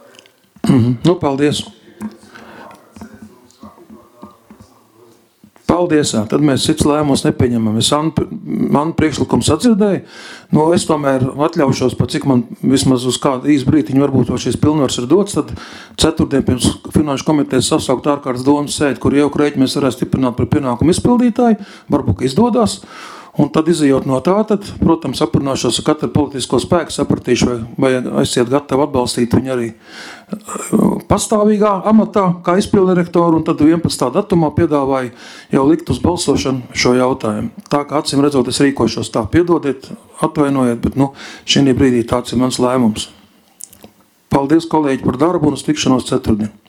Mm-hmm. Nu, paldies. Paldies, jā. Tad mēs cits lēmums nepieņemam. Es man priekšlikums atdzirdēju, nu es tomēr atļaušos, pat cik man vismaz uz kādu īsu brītiņu varbūt vēl šīs pilnvars ir dots, tad ceturtdien pirms Finanšu komitejas sasaukt ārkārtas domas sēdi, kur jau rēķi mēs varētu stiprināt par pienākumu izpildītāju, varbūt, ka izdodās. Un tad izejot no tā, tad, protams, aprunāšos ar katru politisko spēku, sapratīšu, vai, vai esiet gatavi atbalstīt viņu arī pastāvīgā amatā, kā izpilddirektoru, un tad vienpadsmitā datumā piedāvāju jau likt uz balsošanu šo jautājumu. Tā kā acīm redzot, es rīkošos tā, piedodiet, atvainojiet, bet nu, šī brīdī tāds ir mans lēmums. Paldies, kolēģi, par darbu un uz tikšanos ceturtdien.